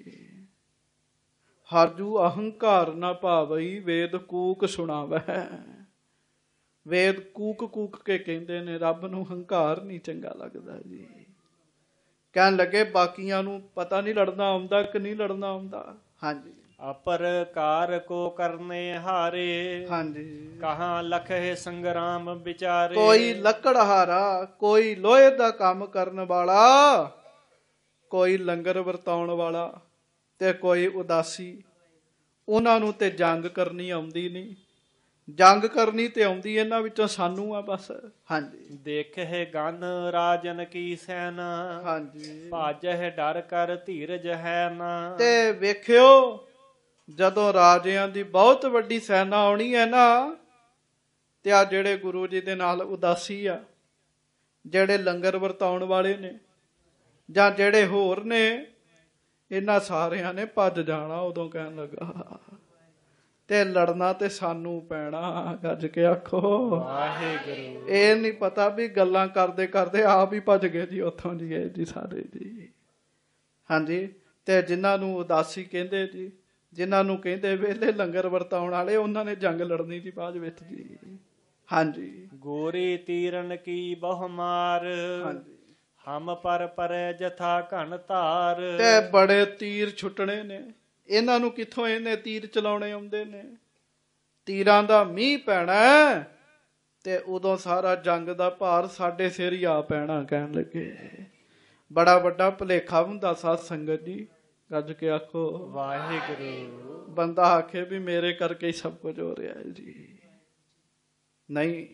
ਹਰਜੂ ਅਹੰਕਾਰ ਨਾ ਭਾਵਈ ਵੇਦ ਕੂਕ ਸੁਣਾਵੈ। ਵੇਦ ਕੂਕ ਕੂਕ ਕੇ ਕਹਿੰਦੇ ਨੇ, ਰੱਬ ਨੂੰ ਹੰਕਾਰ ਨਹੀਂ ਚੰਗਾ ਲੱਗਦਾ ਜੀ। ਕਹਿਣ ਲੱਗੇ ਬਾਕੀਆਂ ਨੂੰ ਪਤਾ ਨਹੀਂ ਲੜਨਾ ਆਉਂਦਾ ਕਿ ਨਹੀਂ ਲੜਨਾ ਆਉਂਦਾ। ਹਾਂਜੀ, ਅਪਰ ਕਾਰ ਕੋ ਕਰਨੇ ਹਾਰੇ। ਹਾਂਜੀ, ਕਹਾਂ ਲਖੇ ਸੰਗਰਾਮ ਵਿਚਾਰੇ। ਕੋਈ ਲੱਕੜਹਾਰਾ, ਕੋਈ ਲੋਹੇ ਦਾ ਕੰਮ ਕਰਨ ਵਾਲਾ, ਕੋਈ ਲੰਗਰ ਵਰਤਾਉਣ ਵਾਲਾ ਤੇ ਕੋਈ ਉਦਾਸੀ। ਉਹਨਾਂ ਨੂੰ ਤੇ ਜੰਗ ਕਰਨੀ ਆਉਂਦੀ ਨਹੀਂ। ਜੰਗ ਕਰਨੀ ਤੇ ਆਉਂਦੀ ਇਹਨਾਂ ਵਿੱਚੋਂ ਸਾਨੂੰ ਆ ਬਸ। ਹਾਂਜੀ, ਦੇਖੇ ਗਨ ਰਾਜਨ ਕੀ ਸੈਨਾ। ਹਾਂਜੀ, ਭਾਜਹਿ ਡਰ ਕਰ ਧੀਰਜ ਹੈ ਨਾ। ਤੇ ਵੇਖਿਓ ਜਦੋਂ ਰਾਜਿਆਂ ਦੀ ਬਹੁਤ ਵੱਡੀ ਸੈਨਾ ਆਉਣੀ ਹੈ ਨਾ, ਤੇ ਆ ਜਿਹੜੇ ਗੁਰੂ ਜੀ ਦੇ ਨਾਲ ਉਦਾਸੀ ਆ, ਜਿਹੜੇ ਲੰਗਰ ਵਰਤਾਉਣ ਵਾਲੇ ਨੇ ਜਾਂ ਜਿਹੜੇ ਹੋਰ ਨੇ, ਇਹਨਾਂ ਸਾਰਿਆਂ ਨੇ ਭੱਜ ਜਾਣਾ। ਉਦੋਂ ਕਹਿਣ ਲੱਗਾ ਤੇ ਲੜਨਾ ਤੇ ਸਾਨੂੰ ਪੈਣਾ। ਗੱਜ ਕੇ ਆਖੋ ਵਾਹਿਗੁਰੂ। ਇਹ ਨਹੀਂ ਪਤਾ ਵੀ ਗੱਲਾਂ ਕਰਦੇ ਕਰਦੇ ਆਪ ਹੀ ਭੱਜ ਗਏ ਜੀ ਉੱਥੋਂ ਜੀ ਗਏ ਜੀ ਸਾਰੇ ਜੀ। ਹਾਂਜੀ, ਤੇ ਜਿਨ੍ਹਾਂ ਨੂੰ ਉਦਾਸੀ ਕਹਿੰਦੇ ਜੀ, ਜਿਨ੍ਹਾਂ ਨੂੰ ਕਹਿੰਦੇ ਵੇਲੇ ਲੰਗਰ ਵਰਤਾਉਣ ਵਾਲੇ, ਉਹਨਾਂ ਨੇ ਜੰਗ ਲੜਨੀ ਦੀ ਬਾਅਦ ਵਿੱਚ ਜੀ। ਹਾਂਜੀ, ਗੋਰੀ ਤੀਰਨ ਕੀ ਬਹੁ ਮਾਰ। ਹਾਂਜੀ, ਹਮ ਪਰ ਪਰੇ ਜਥਾ ਘਨ ਧਾਰ। ਤੇ ਬੜੇ ਤੀਰ ਛੁੱਟਣੇ ਨੇ। ਇਹਨਾਂ ਨੂੰ ਕਿੱਥੋਂ ਇਹਨੇ ਤੀਰ ਚਲਾਉਣੇ ਆਉਂਦੇ ਨੇ। ਤੀਰਾਂ ਦਾ ਮੀਂਹ ਪੈਣਾ ਤੇ ਉਦੋਂ ਸਾਰਾ ਜੰਗ ਦਾ ਭਾਰ ਸਾਡੇ ਸਿਰ ਹੀ ਆ ਪੈਣਾ। ਕਹਿਣ ਲੱਗੇ ਬੜਾ ਵੱਡਾ ਭੁਲੇਖਾ ਹੁੰਦਾ ਸਾਧ ਸੰਗਤ ਜੀ। ਗੱਜ ਕੇ ਆਖੋ ਵਾਹਿਗੁਰੂ। ਬੰਦਾ ਆਖੇ ਵੀ ਮੇਰੇ ਕਰਕੇ ਹੀ ਸਭ ਕੁਝ ਹੋ ਰਿਹਾ ਹੈ ਜੀ। ਨਹੀਂ,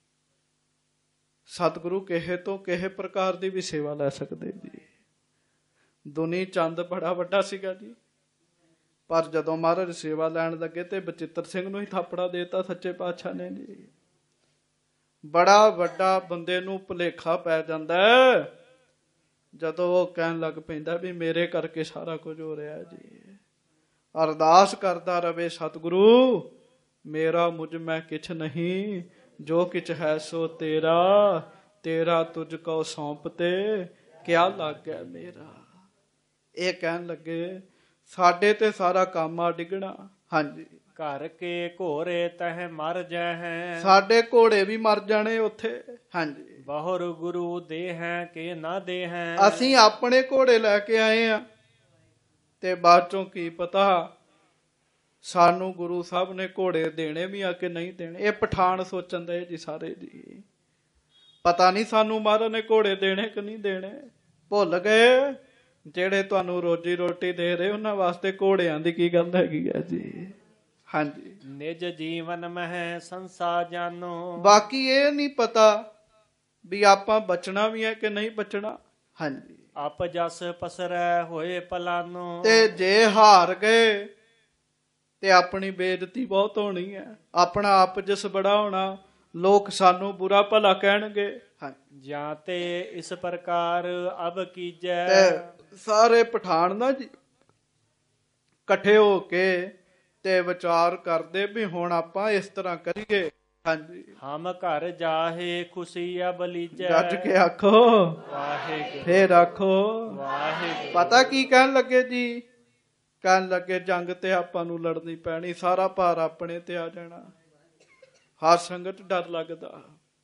ਸਤਿਗੁਰੂ ਕਿਸੇ ਤੋਂ ਕਿਸੇ ਪ੍ਰਕਾਰ ਦੀ ਵੀ ਸੇਵਾ ਲੈ ਸਕਦੇ ਜੀ। ਦੁਨੀ ਚੰਦ ਬੜਾ ਵੱਡਾ ਸੀਗਾ ਜੀ, ਪਰ ਜਦੋਂ ਮਹਾਰਾਜ ਸੇਵਾ ਲੈਣ ਲੱਗੇ ਤੇ ਬਚਿੱਤਰ ਸਿੰਘ ਨੂੰ ਹੀ ਥਾਪੜਾ ਦੇਤਾ ਸੱਚੇ ਪਾਤਸ਼ਾਹ ਨੇ ਜੀ। ਬੜਾ ਵੱਡਾ ਬੰਦੇ ਨੂੰ ਭੁਲੇਖਾ ਪੈ ਜਾਂਦਾ ਹੈ ਜਦੋਂ ਉਹ ਕਹਿਣ ਲੱਗ ਪੈਂਦਾ ਵੀ ਮੇਰੇ ਕਰਕੇ ਸਾਰਾ ਕੁਝ ਹੋ ਰਿਹਾ ਜੀ। ਅਰਦਾਸ ਕਰਦਾ ਰਵੇ ਸਤਿਗੁਰੂ ਮੇਰਾ ਮੁਝ ਮੈਂ ਕਿਛ ਨਹੀਂ, ਜੋ ਕਿਛ ਹੈ ਸੋ ਤੇਰਾ, ਤੇਰਾ ਤੁਝ ਕੋ ਸੌਂਪ ਤੇ ਕਿਆ ਲੱਗ ਗਿਆ ਮੇਰਾ। ਇਹ ਕਹਿਣ ਲੱਗੇ ਸਾਡੇ ਤੇ ਸਾਰਾ ਕੰਮ ਆ ਡਿੱਗਣਾ। ਹਾਂਜੀ, ਘਰ ਕੇ ਘੋਰੇ ਤਹ ਮਰ ਜਾਹੈ, ਸਾਡੇ ਘੋੜੇ ਵੀ ਮਰ ਜਾਣੇ ਉੱਥੇ। ਹਾਂਜੀ, ਬਹੁਰ ਗੁਰੂ ਦੇ ਹੈ ਕਿ ਨਾ ਦੇ ਹੈ। ਅਸੀਂ ਆਪਣੇ ਘੋੜੇ ਲੈ ਕੇ ਆਏ ਆ ਤੇ ਬਾਅਦ ਚੋਂ ਕੀ ਪਤਾ ਸਾਨੂੰ ਗੁਰੂ ਸਾਹਿਬ ਨੇ ਘੋੜੇ ਦੇਣੇ ਵੀ ਆ ਕਿ ਨਹੀਂ ਦੇਣੇ। ਇਹ ਪਠਾਨ ਸੋਚਣ ਦੇ ਜੀ ਸਾਰੇ ਜੀ, ਪਤਾ ਨਹੀਂ ਸਾਨੂੰ ਮਹਾਰਾਜ ਨੇ ਘੋੜੇ ਦੇਣੇ ਕਿ ਨਹੀਂ ਦੇਣੇ। ਭੁੱਲ ਗਏ ਜਿਹੜੇ ਤੁਹਾਨੂੰ ਰੋਜੀ ਰੋਟੀ ਦੇ ਰਹੇ ਉਹਨਾਂ ਵਾਸਤੇ ਘੋੜਿਆਂ ਦੀ ਕੀ ਗੱਲ ਹੈਗੀ ਹੈ ਜੀ। ਹਾਂਜੀ, ਨਿਜ ਜੀਵਨ ਮਹਿ ਸੰਸਾ ਜਾਨੋ, ਬਾਕੀ ਇਹ ਨਹੀਂ ਪਤਾ ਵੀ ਆਪਾਂ ਬਚਣਾ ਵੀ ਹੈ ਕਿ ਨਹੀਂ ਬਚਣਾ। ਹਾਂਜੀ, ਆਪ ਜਸ ਪਸਰੈ ਹੋਏ ਪਲਾਨੋ, ਤੇ ਜੇ ਹਾਰ ਗਏ ਤੇ ਆਪਣੀ ਬੇਇੱਜ਼ਤੀ ਬਹੁਤ ਹੋਣੀ ਹੈ, ਆਪਣਾ ਆਪ ਜਿਸ ਬੜਾ ਹੋਣਾ, ਲੋਕ ਸਾਨੂੰ ਬੁਰਾ ਭਲਾ ਕਹਿਣਗੇ। ਜਾਂ ਤੇ ਇਸ ਪ੍ਰਕਾਰ ਅਬ ਕੀਜੈ। ਤੇ ਸਾਰੇ ਪਠਾਨ ਨਾ ਜੀ ਇਕੱਠੇ ਹੋ ਕੇ ਤੇ ਵਿਚਾਰ ਕਰਦੇ ਵੀ ਹੁਣ ਆਪਾਂ ਇਸ ਤਰ੍ਹਾਂ ਕਰੀਏ। ਹਾਂਜੀ, ਹਮ ਘਰ ਜਾਹੇ ਖੁਸ਼ੀ ਅਬ ਲੀਜੈ। ਗੱਜ ਕੇ ਆਖੋ ਵਾਹਿਗੁਰੂ, ਫੇਰ ਆਖੋ ਵਾਹਿਗੁਰੂ। ਪਤਾ ਕੀ ਕਹਿਣ ਲੱਗੇ ਜੀ, ਕਹਿਣ ਲੱਗੇ ਜੰਗ ਤੇ ਆਪਾਂ ਨੂੰ ਲੜਨੀ ਪੈਣੀ, ਸਾਰਾ ਭਾਰ ਆਪਣੇ ਤੇ ਆ ਜਾਣਾ। ਹਰ ਸੰਗਤ ਡਰ ਲੱਗਦਾ।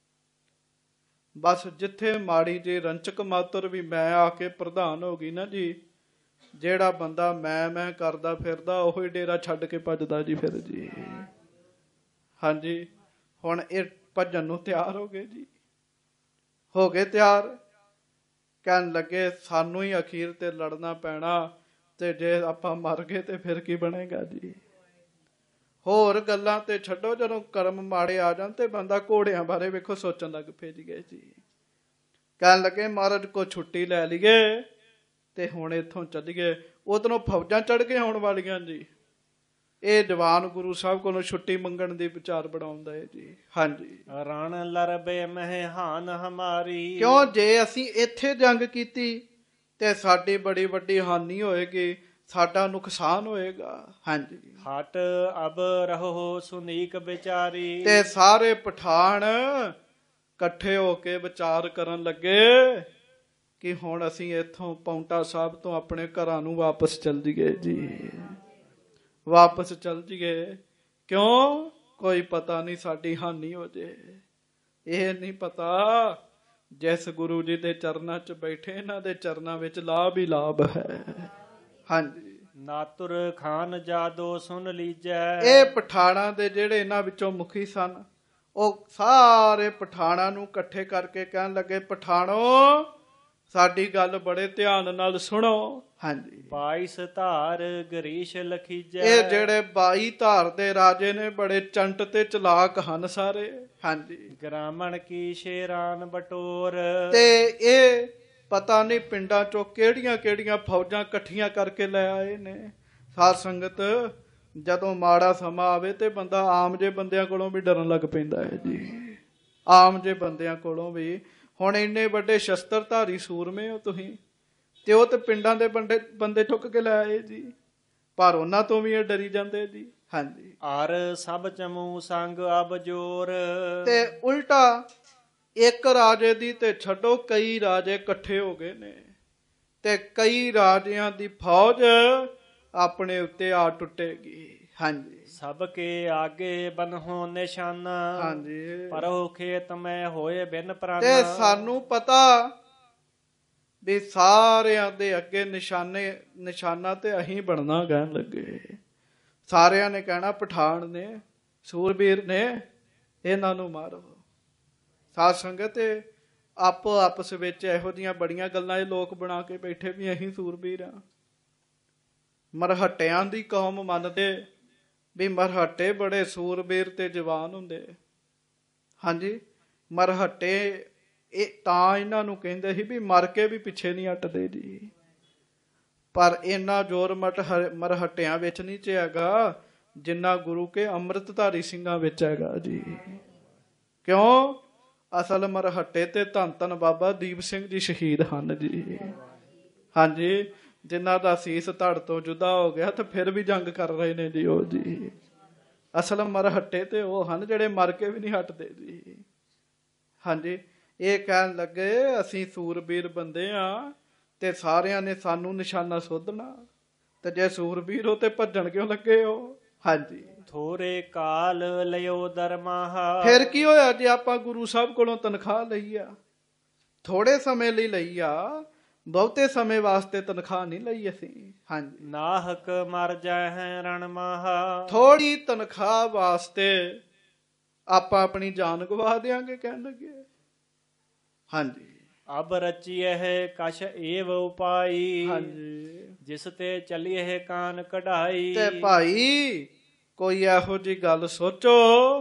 ਬਸ ਜਿੱਥੇ ਮਾੜੀ ਜੀ ਰੰਚਕ ਮਾਤਰ ਵੀ ਮੈਂ ਆ ਕੇ ਪ੍ਰਧਾਨ ਹੋ ਗਈ ਨਾ ਜੀ, ਜਿਹੜਾ ਬੰਦਾ ਮੈਂ ਮੈਂ ਕਰਦਾ ਫਿਰਦਾ ਉਹੀ ਡੇਰਾ ਛੱਡ ਕੇ ਭੱਜਦਾ ਜੀ ਫਿਰ ਜੀ। ਹਾਂਜੀ, ਹੁਣ ਇਹ ਭੱਜਣ ਨੂੰ ਤਿਆਰ ਹੋ ਗਏ ਜੀ, ਹੋ ਗਏ ਤਿਆਰ। ਕਹਿਣ ਲੱਗੇ ਸਾਨੂੰ ਹੀ ਅਖੀਰ ਤੇ ਲੜਨਾ ਪੈਣਾ, ਤੇ ਜੇ ਆਪਾਂ ਮਰ ਗਏ ਤੇ ਫਿਰ ਕੀ ਬਣੇਗਾ ਜੀ। ਹੋਰ ਗੱਲਾਂ ਤੇ ਛੱਡੋ, ਜਦੋਂ ਕਰਮ ਮਾੜੇ ਆ ਜਾਣ ਤੇ ਬੰਦਾ ਘੋੜਿਆਂ ਬਾਰੇ ਵੇਖੋ ਸੋਚਣ ਲੱਗ ਪਏ ਜੀ ਗਏ ਜੀ। ਕਹਿਣ ਲੱਗੇ ਮਹਾਰਾਜ ਕੋ ਛੁੱਟੀ ਲੈ ਲਈਏ ਤੇ ਹੁਣ ਇੱਥੋਂ ਚੱਲੀਏ। ਉਧਰੋਂ ਫੌਜਾਂ ਚੜ ਕੇ ਆਉਣ ਵਾਲੀਆਂ ਜੀ। ਇਹ ਜਵਾਨ ਗੁਰੂ ਸਾਹਿਬ ਕੋਲੋਂ ਛੁੱਟੀ ਮੰਗਣ ਦੀ ਵਿਚਾਰ ਬਣਾਉਂਦਾ ਹੈ ਜੀ। ਹਾਂਜੀ, ਰਣ ਲਰਬੇ ਮਹਿ ਹਾਨ ਹਮਾਰੀ, ਕਿਉਂ ਜੇ ਅਸੀਂ ਇੱਥੇ ਜੰਗ ਕੀਤੀ ਤੇ ਸਾਡੀ ਬੜੀ ਵੱਡੀ ਹਾਨੀ ਹੋਏਗੀ, ਸਾਡਾ ਨੁਕਸਾਨ ਹੋਏਗਾ। ਹਾਂਜੀ, ਹਟ ਅਬ ਰਹੋ ਸੁਨੀਕ ਵਿਚਾਰੀ। ਤੇ ਸਾਰੇ ਪਠਾਨ ਇਕੱਠੇ ਹੋ ਕੇ ਵਿਚਾਰ ਕਰਨ ਲੱਗੇ ਕਿ ਹੁਣ ਅਸੀਂ ਇੱਥੋਂ ਪਾਉਂਟਾ ਸਾਹਿਬ ਤੋਂ ਆਪਣੇ ਘਰਾਂ ਨੂੰ ਵਾਪਸ ਚੱਲ ਜੀਏ ਜੀ, ਵਾਪਸ ਚੱਲ ਜੀਏ। ਕਿਉਂ? ਕੋਈ ਪਤਾ ਨਹੀਂ ਸਾਡੀ ਹਾਨੀ ਹੋ ਜੇ। ਇਹ ਨਹੀਂ ਪਤਾ ਜਿਸ ਗੁਰੂ ਜੀ ਦੇ ਚਰਨਾਂ 'ਚ ਬੈਠੇ, ਇਹਨਾਂ ਦੇ ਚਰਨਾਂ ਵਿੱਚ ਲਾਭ ਹੀ ਲਾਭ ਹੈ। ਹਾਂਜੀ, ਨਾਤੁਰ ਖਾਨ ਜਾਦੋ ਸੁਨ ਲੀਜੈ। ਇਹ ਪਠਾਣਾਂ ਦੇ ਜਿਹੜੇ ਇਹਨਾਂ ਵਿੱਚੋਂ ਮੁਖੀ ਸਨ, ਉਹ ਸਾਰੇ ਪਠਾਣਾਂ ਨੂੰ ਇਕੱਠੇ ਕਰਕੇ ਕਹਿਣ ਲੱਗੇ ਪਠਾਣੋ ਸਾਡੀ ਗੱਲ ਬੜੇ ਧਿਆਨ ਨਾਲ ਸੁਣੋ। ਹਾਂਜੀ, ਬਾਈਸ ਧਾਰ ਗਰੀਸ਼ ਲਖੀਜੈ। ਇਹ ਜਿਹੜੇ ਬਾਈ ਧਾਰ ਦੇ ਰਾਜੇ ਨੇ ਬੜੇ ਚੰਟ ਤੇ ਚਲਾਕ ਹਨ ਸਾਰੇ। ਹਾਂਜੀ, ਗ੍ਰਾਮਣ ਕੀ ਸ਼ੇਰਾਨ ਬਟੋਰ। ਤੇ ਇਹ ਪਤਾ ਨਹੀਂ ਪਿੰਡਾਂ ਚੋਂ ਕਿਹੜੀਆਂ ਕਿਹੜੀਆਂ ਫੌਜਾਂ ਇਕੱਠੀਆਂ ਕਰਕੇ ਲੈ ਆਏ ਨੇ। ਸਾਧ ਸੰਗਤ ਜਦੋਂ ਮਾੜਾ ਸਮਾਂ ਆਵੇ ਤੇ ਬੰਦਾ ਆਮ ਜੇ ਬੰਦਿਆਂ ਕੋਲੋਂ ਵੀ ਡਰਨ ਲੱਗ ਪੈਂਦਾ ਹੈ ਜੀ, ਆਮ ਜੇ ਬੰਦਿਆਂ ਕੋਲੋਂ ਵੀ। ਹੁਣ ਇੰਨੇ ਵੱਡੇ ਸ਼ਸਤਰਧਾਰੀ ਸੂਰਮੇ ਹੋ ਤੁਸੀਂ, ਤੇ ਉਹ ਤੇ ਪਿੰਡਾਂ ਦੇ ਬੰਦੇ ਬੰਦੇ ਚੁੱਕ ਕੇ ਲੈ ਆਏ ਜੀ, ਪਰ ਉਹਨਾਂ ਤੋਂ ਵੀ ਇਹ ਡਰੀ ਜਾਂਦੇ ਜੀ। ਹਾਂਜੀ, ਆਰ ਸਭ ਚਮੂ ਸੰਗ ਅਬ ਜੋਰ। ਤੇ ਉਲਟਾ ਇੱਕ ਰਾਜੇ ਦੀ ਤੇ ਛੱਡੋ, ਕਈ ਰਾਜੇ ਇਕੱਠੇ ਹੋ ਗਏ ਨੇ ਤੇ ਕਈ ਰਾਜਿਆਂ ਦੀ ਫੌਜ ਆਪਣੇ ਉੱਤੇ ਆ ਟੁੱਟੇਗੀ। ਹਾਂਜੀ, ਸਭ ਕੇ ਆਗੇ ਬਨਹੁ ਨਿਸ਼ਾਨਾ। ਹਾਂਜੀ, ਪਰਹੁ ਖੇਤ ਮੈਂ ਹੋਏ ਬਿਨ ਪ੍ਰਾਨਾ। ਤੇ ਸਾਨੂੰ ਪਤਾ ਵੀ ਸਾਰਿਆਂ ਦੇ ਅੱਗੇ ਨਿਸ਼ਾਨੇ ਨਿਸ਼ਾਨਾ ਤੇ ਅਸੀਂ ਬਣਨਾ ਕਹਿਣ ਲੱਗੇ। ਸਾਰਿਆਂ ਨੇ ਕਹਿਣਾ ਪਠਾਨ ਨੇ, ਸੂਰਬੀਰ ਨੇ, ਇਹਨਾਂ ਨੂੰ ਮਾਰੋ। ਸਾਧ ਸੰਗਤ ਆਪੋ ਆਪਸ ਵਿੱਚ ਇਹੋ ਜਿਹੀਆਂ ਬੜੀਆਂ ਗੱਲਾਂ ਇਹ ਲੋਕ ਬਣਾ ਕੇ ਬੈਠੇ ਵੀ ਅਸੀਂ ਸੂਰਬੀਰ ਹਾਂ। ਮਰਹੱਟਿਆਂ ਦੀ ਕੌਮ ਮੰਨਦੇ ਵੀ ਮਰਹੱਟੇ ਬੜੇ ਸੂਰਬੀਰ ਤੇ ਜਵਾਨ ਹੁੰਦੇ। ਹਾਂਜੀ, ਮਰਹੱਟੇ ਇਹ ਤਾਂ ਇਹਨਾਂ ਨੂੰ ਕਹਿੰਦੇ ਸੀ ਵੀ ਮਰ ਕੇ ਵੀ ਪਿੱਛੇ ਨਹੀਂ ਹਟਦੇ ਜੀ, ਪਰ ਇੰਨਾ ਜ਼ੋਰ ਮਟ ਮਰਹੱਟਿਆਂ ਵਿੱਚ ਨਹੀਂ ਚ ਹੈਗਾ ਜਿੰਨਾ ਗੁਰੂ ਕੇ ਅੰਮ੍ਰਿਤਧਾਰੀ ਸਿੰਘਾਂ ਵਿੱਚ ਹੈਗਾ ਜੀ। ਕਿਉਂ? ਅਸਲ ਮਰਹੱਟੇ ਤੇ ਧੰਨ ਧੰਨ ਬਾਬਾ ਦੀਪ ਸਿੰਘ ਜੀ ਸ਼ਹੀਦ ਹਨ ਜੀ। ਹਾਂਜੀ, ਜਿਨ੍ਹਾਂ ਦਾ ਸੀਸ ਧੜ ਤੋਂ ਜੁਦਾ ਹੋ ਗਿਆ ਤੇ ਫਿਰ ਵੀ ਜੰਗ ਕਰ ਰਹੇ ਨੇ ਜੀ ਉਹ ਜੀ। ਅਸਲ ਮਰਹੱਟੇ ਤੇ ਉਹ ਹਨ ਜਿਹੜੇ ਮਰ ਕੇ ਵੀ ਨਹੀਂ ਹਟਦੇ ਜੀ। ਹਾਂਜੀ, ਇਹ ਕਹਿਣ ਲੱਗੇ ਅਸੀਂ ਸੂਰਬੀਰ ਬੰਦੇ ਆ ਤੇ ਸਾਰਿਆਂ ਨੇ ਸਾਨੂੰ ਨਿਸ਼ਾਨਾ ਸੋਧਣਾ, ਤੇ ਜੇ ਸੂਰਬੀਰ ਹੋ ਤੇ ਭੱਜਣ ਕਿਉਂ ਲੱਗੇ ਹੋ। ਹਾਂਜੀ, ਥੋੜੇ ਕਾਲ ਲਿਓ ਦਰਮਾਹਾ। ਫਿਰ ਕੀ ਹੋਇਆ ਜੇ ਆਪਾਂ ਗੁਰੂ ਸਾਹਿਬ ਕੋਲੋਂ ਤਨਖਾਹ ਲਈ ਆ, ਥੋੜੇ ਸਮੇਂ ਲਈ ਲਈ ਆ, ਬਹੁਤੇ ਸਮੇਂ ਵਾਸਤੇ ਤਨਖਾਹ ਨਹੀਂ ਲਈ ਅਸੀਂ। ਹਾਂਜੀ, ਨਾਹਕ ਮਰ ਜਾਏ ਰਣ ਮਾਹਾ। ਥੋੜੀ ਤਨਖਾਹ ਵਾਸਤੇ ਆਪਾਂ ਆਪਣੀ ਜਾਨ ਗਵਾ ਦਿਆਂਗੇ ਕਹਿਣ ਲੱਗੇ। ਹਾਂਜੀ, ਅਬ ਰਚੀਏ ਕਛ ਏਵ ਉਪਾਈ। ਹਾਂਜੀ, ਜਿਸ ਤੇ ਚੱਲੀਏ ਕਾਨ ਕਢਾਈ। ਤੇ ਭਾਈ ਕੋਈ ਇਹੋ ਜਿਹੀ ਗੱਲ ਸੋਚੋ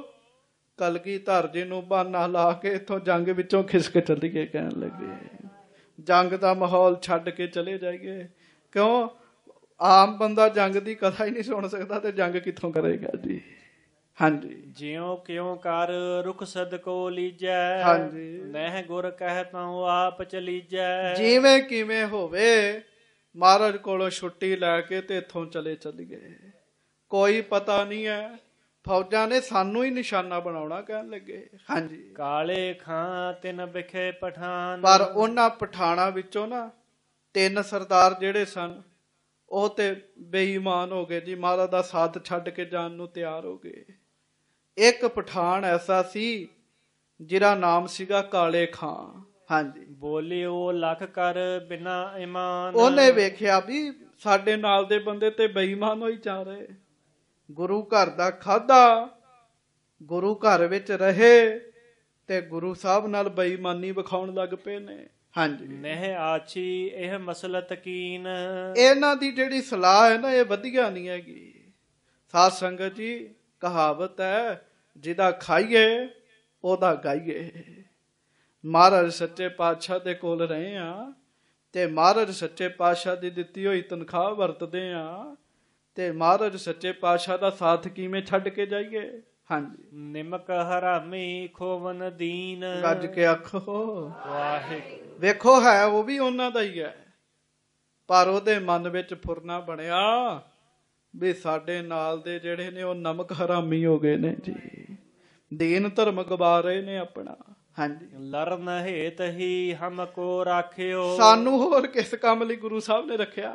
ਕਲਗੀਧਰ ਜੀ ਨੂੰ ਬਹਾਨਾ ਲਾ ਕੇ ਇੱਥੋਂ ਜੰਗ ਵਿੱਚੋਂ ਖਿਸਕ ਚੱਲੀਏ ਕਹਿਣ ਲੱਗੇ। ਜੰਗ ਦਾ ਮਾਹੌਲ ਛੱਡ ਕੇ ਚਲੇ ਜਾਈਏ। ਕਿਉਂ? ਆਮ ਬੰਦਾ ਜੰਗ ਦੀ ਕਥਾ ਹੀ ਨਹੀਂ ਸੁਣ ਸਕਦਾ ਤੇ ਜੰਗ ਕਿੱਥੋਂ ਕਰੇਗਾ ਜੀ। ਹਾਂਜੀ, ਜਿਉ ਕਿਉ ਕਰ ਰੁਖ ਸਦਕੋ ਲੀਜੈ। ਹਾਂਜੀ, ਨਹਿ ਗੁਰ ਕਹਿ ਤਉ ਆਪ ਚਲੀਜੈ। ਜਿਵੇਂ ਕਿਵੇਂ ਹੋਵੇ ਮਹਾਰਾਜ ਕੋਲੋਂ ਛੁੱਟੀ ਲੈ ਕੇ ਤੇ ਇੱਥੋਂ ਚਲੇ ਚੱਲੀਏ। ਕੋਈ ਪਤਾ ਨਹੀਂ ਹੈ, ਫੌਜਾਂ ਨੇ ਸਾਨੂੰ ਹੀ ਨਿਸ਼ਾਨਾ ਬਣਾਉਣਾ ਕਹਿਣ ਲੱਗੇ। ਹਾਂਜੀ, ਕਾਲੇ ਖਾਂ ਤਿੰਨ ਵਿਖੇ ਪਠਾਨ। ਪਰ ਉਹਨਾਂ ਪਠਾਣਾ ਵਿੱਚੋਂ ਨਾ ਤਿੰਨ ਸਰਦਾਰ ਜਿਹੜੇ ਸਨ ਉਹ ਤੇ ਬੇਈਮਾਨ ਹੋ ਗਏ ਜੀ, ਮਹਾਰਾਜ ਦਾ ਸਾਥ ਛੱਡ ਕੇ ਜਾਣ ਨੂੰ ਤਿਆਰ ਹੋ ਗਏ। ਇੱਕ ਪਠਾਨ ਐਸਾ ਸੀ ਜਿਹਦਾ ਨਾਮ ਸੀਗਾ ਕਾਲੇ ਖਾਂ। ਹਾਂਜੀ, ਬੋਲਿਓ ਲੱਖ ਕਰ ਬਿਨਾ ਇਮਾਨ। ਉਹਨੇ ਵੇਖਿਆ ਵੀ ਸਾਡੇ ਨਾਲ ਦੇ ਬੰਦੇ ਤੇ ਬੇਈਮਾਨ ਹੋਈ ਜਾ ਰਹੇ। ਗੁਰੂ ਘਰ ਦਾ ਖਾਧਾ, ਗੁਰੂ ਘਰ ਵਿੱਚ ਰਹੇ ਤੇ ਗੁਰੂ ਸਾਹਿਬ ਨਾਲ ਬੇਈਮਾਨੀ ਵਿਖਾਉਣ ਲੱਗ ਪਏ ਨੇ। ਹਾਂਜੀ, ਨਹਿ ਆਛੀ ਇਹ ਮਸਲਤ ਕੀਨ। ਇਹਨਾਂ ਦੀ ਜਿਹੜੀ ਸਲਾਹ ਹੈ ਨਾ ਇਹ ਵਧੀਆ ਨਹੀਂ ਹੈਗੀ। ਸਾਧ ਸੰਗਤ ਜੀ, ਕਹਾਵਤ ਹੈ ਜਿਹਦਾ ਖਾਈਏ ਉਹਦਾ ਗਾਈਏ। ਮਹਾਰਾਜ ਸੱਚੇ ਪਾਤਸ਼ਾਹ ਦੇ ਕੋਲ ਰਹੇ ਆ ਤੇ ਮਹਾਰਾਜ ਸੱਚੇ ਪਾਤਸ਼ਾਹ ਦੀ ਦਿੱਤੀ ਹੋਈ ਤਨਖਾਹ ਵਰਤਦੇ ਆ ਤੇ ਮਹਾਰਾਜ ਸੱਚੇ ਪਾਤਸ਼ਾਹ ਦਾ ਸਾਥ ਕਿਵੇਂ ਛੱਡ ਕੇ ਜਾਈਏ। ਹਾਂਜੀ, ਨਿਮਕ ਹਰਾਮੀ ਖੋਵਨ ਦੀਨ। ਗੱਜ ਕੇ ਆਖੋ ਵਾਹਿਗੁਰੂ। ਵੇਖੋ ਹੈ ਉਹ ਵੀ ਉਹਨਾਂ ਦਾ ਹੀ ਹੈ, ਪਰ ਉਹਦੇ ਮਨ ਵਿੱਚ ਫੁਰਨਾ ਬਣਿਆ ਵੀ ਸਾਡੇ ਨਾਲ ਦੇ ਜਿਹੜੇ ਨੇ ਉਹ ਨਮਕ ਹਰਾਮੀ ਹੋ ਗਏ ਨੇ ਜੀ, ਦੀਨ ਧਰਮ ਗਵਾ ਰਹੇ ਨੇ ਆਪਣਾ। ਹਾਂਜੀ, ਲਰਨ ਹੇਤ ਹੀ ਹਮ ਕੋ ਰਾਖਿਓ। ਸਾਨੂੰ ਹੋਰ ਕਿਸ ਕੰਮ ਲਈ ਗੁਰੂ ਸਾਹਿਬ ਨੇ ਰੱਖਿਆ?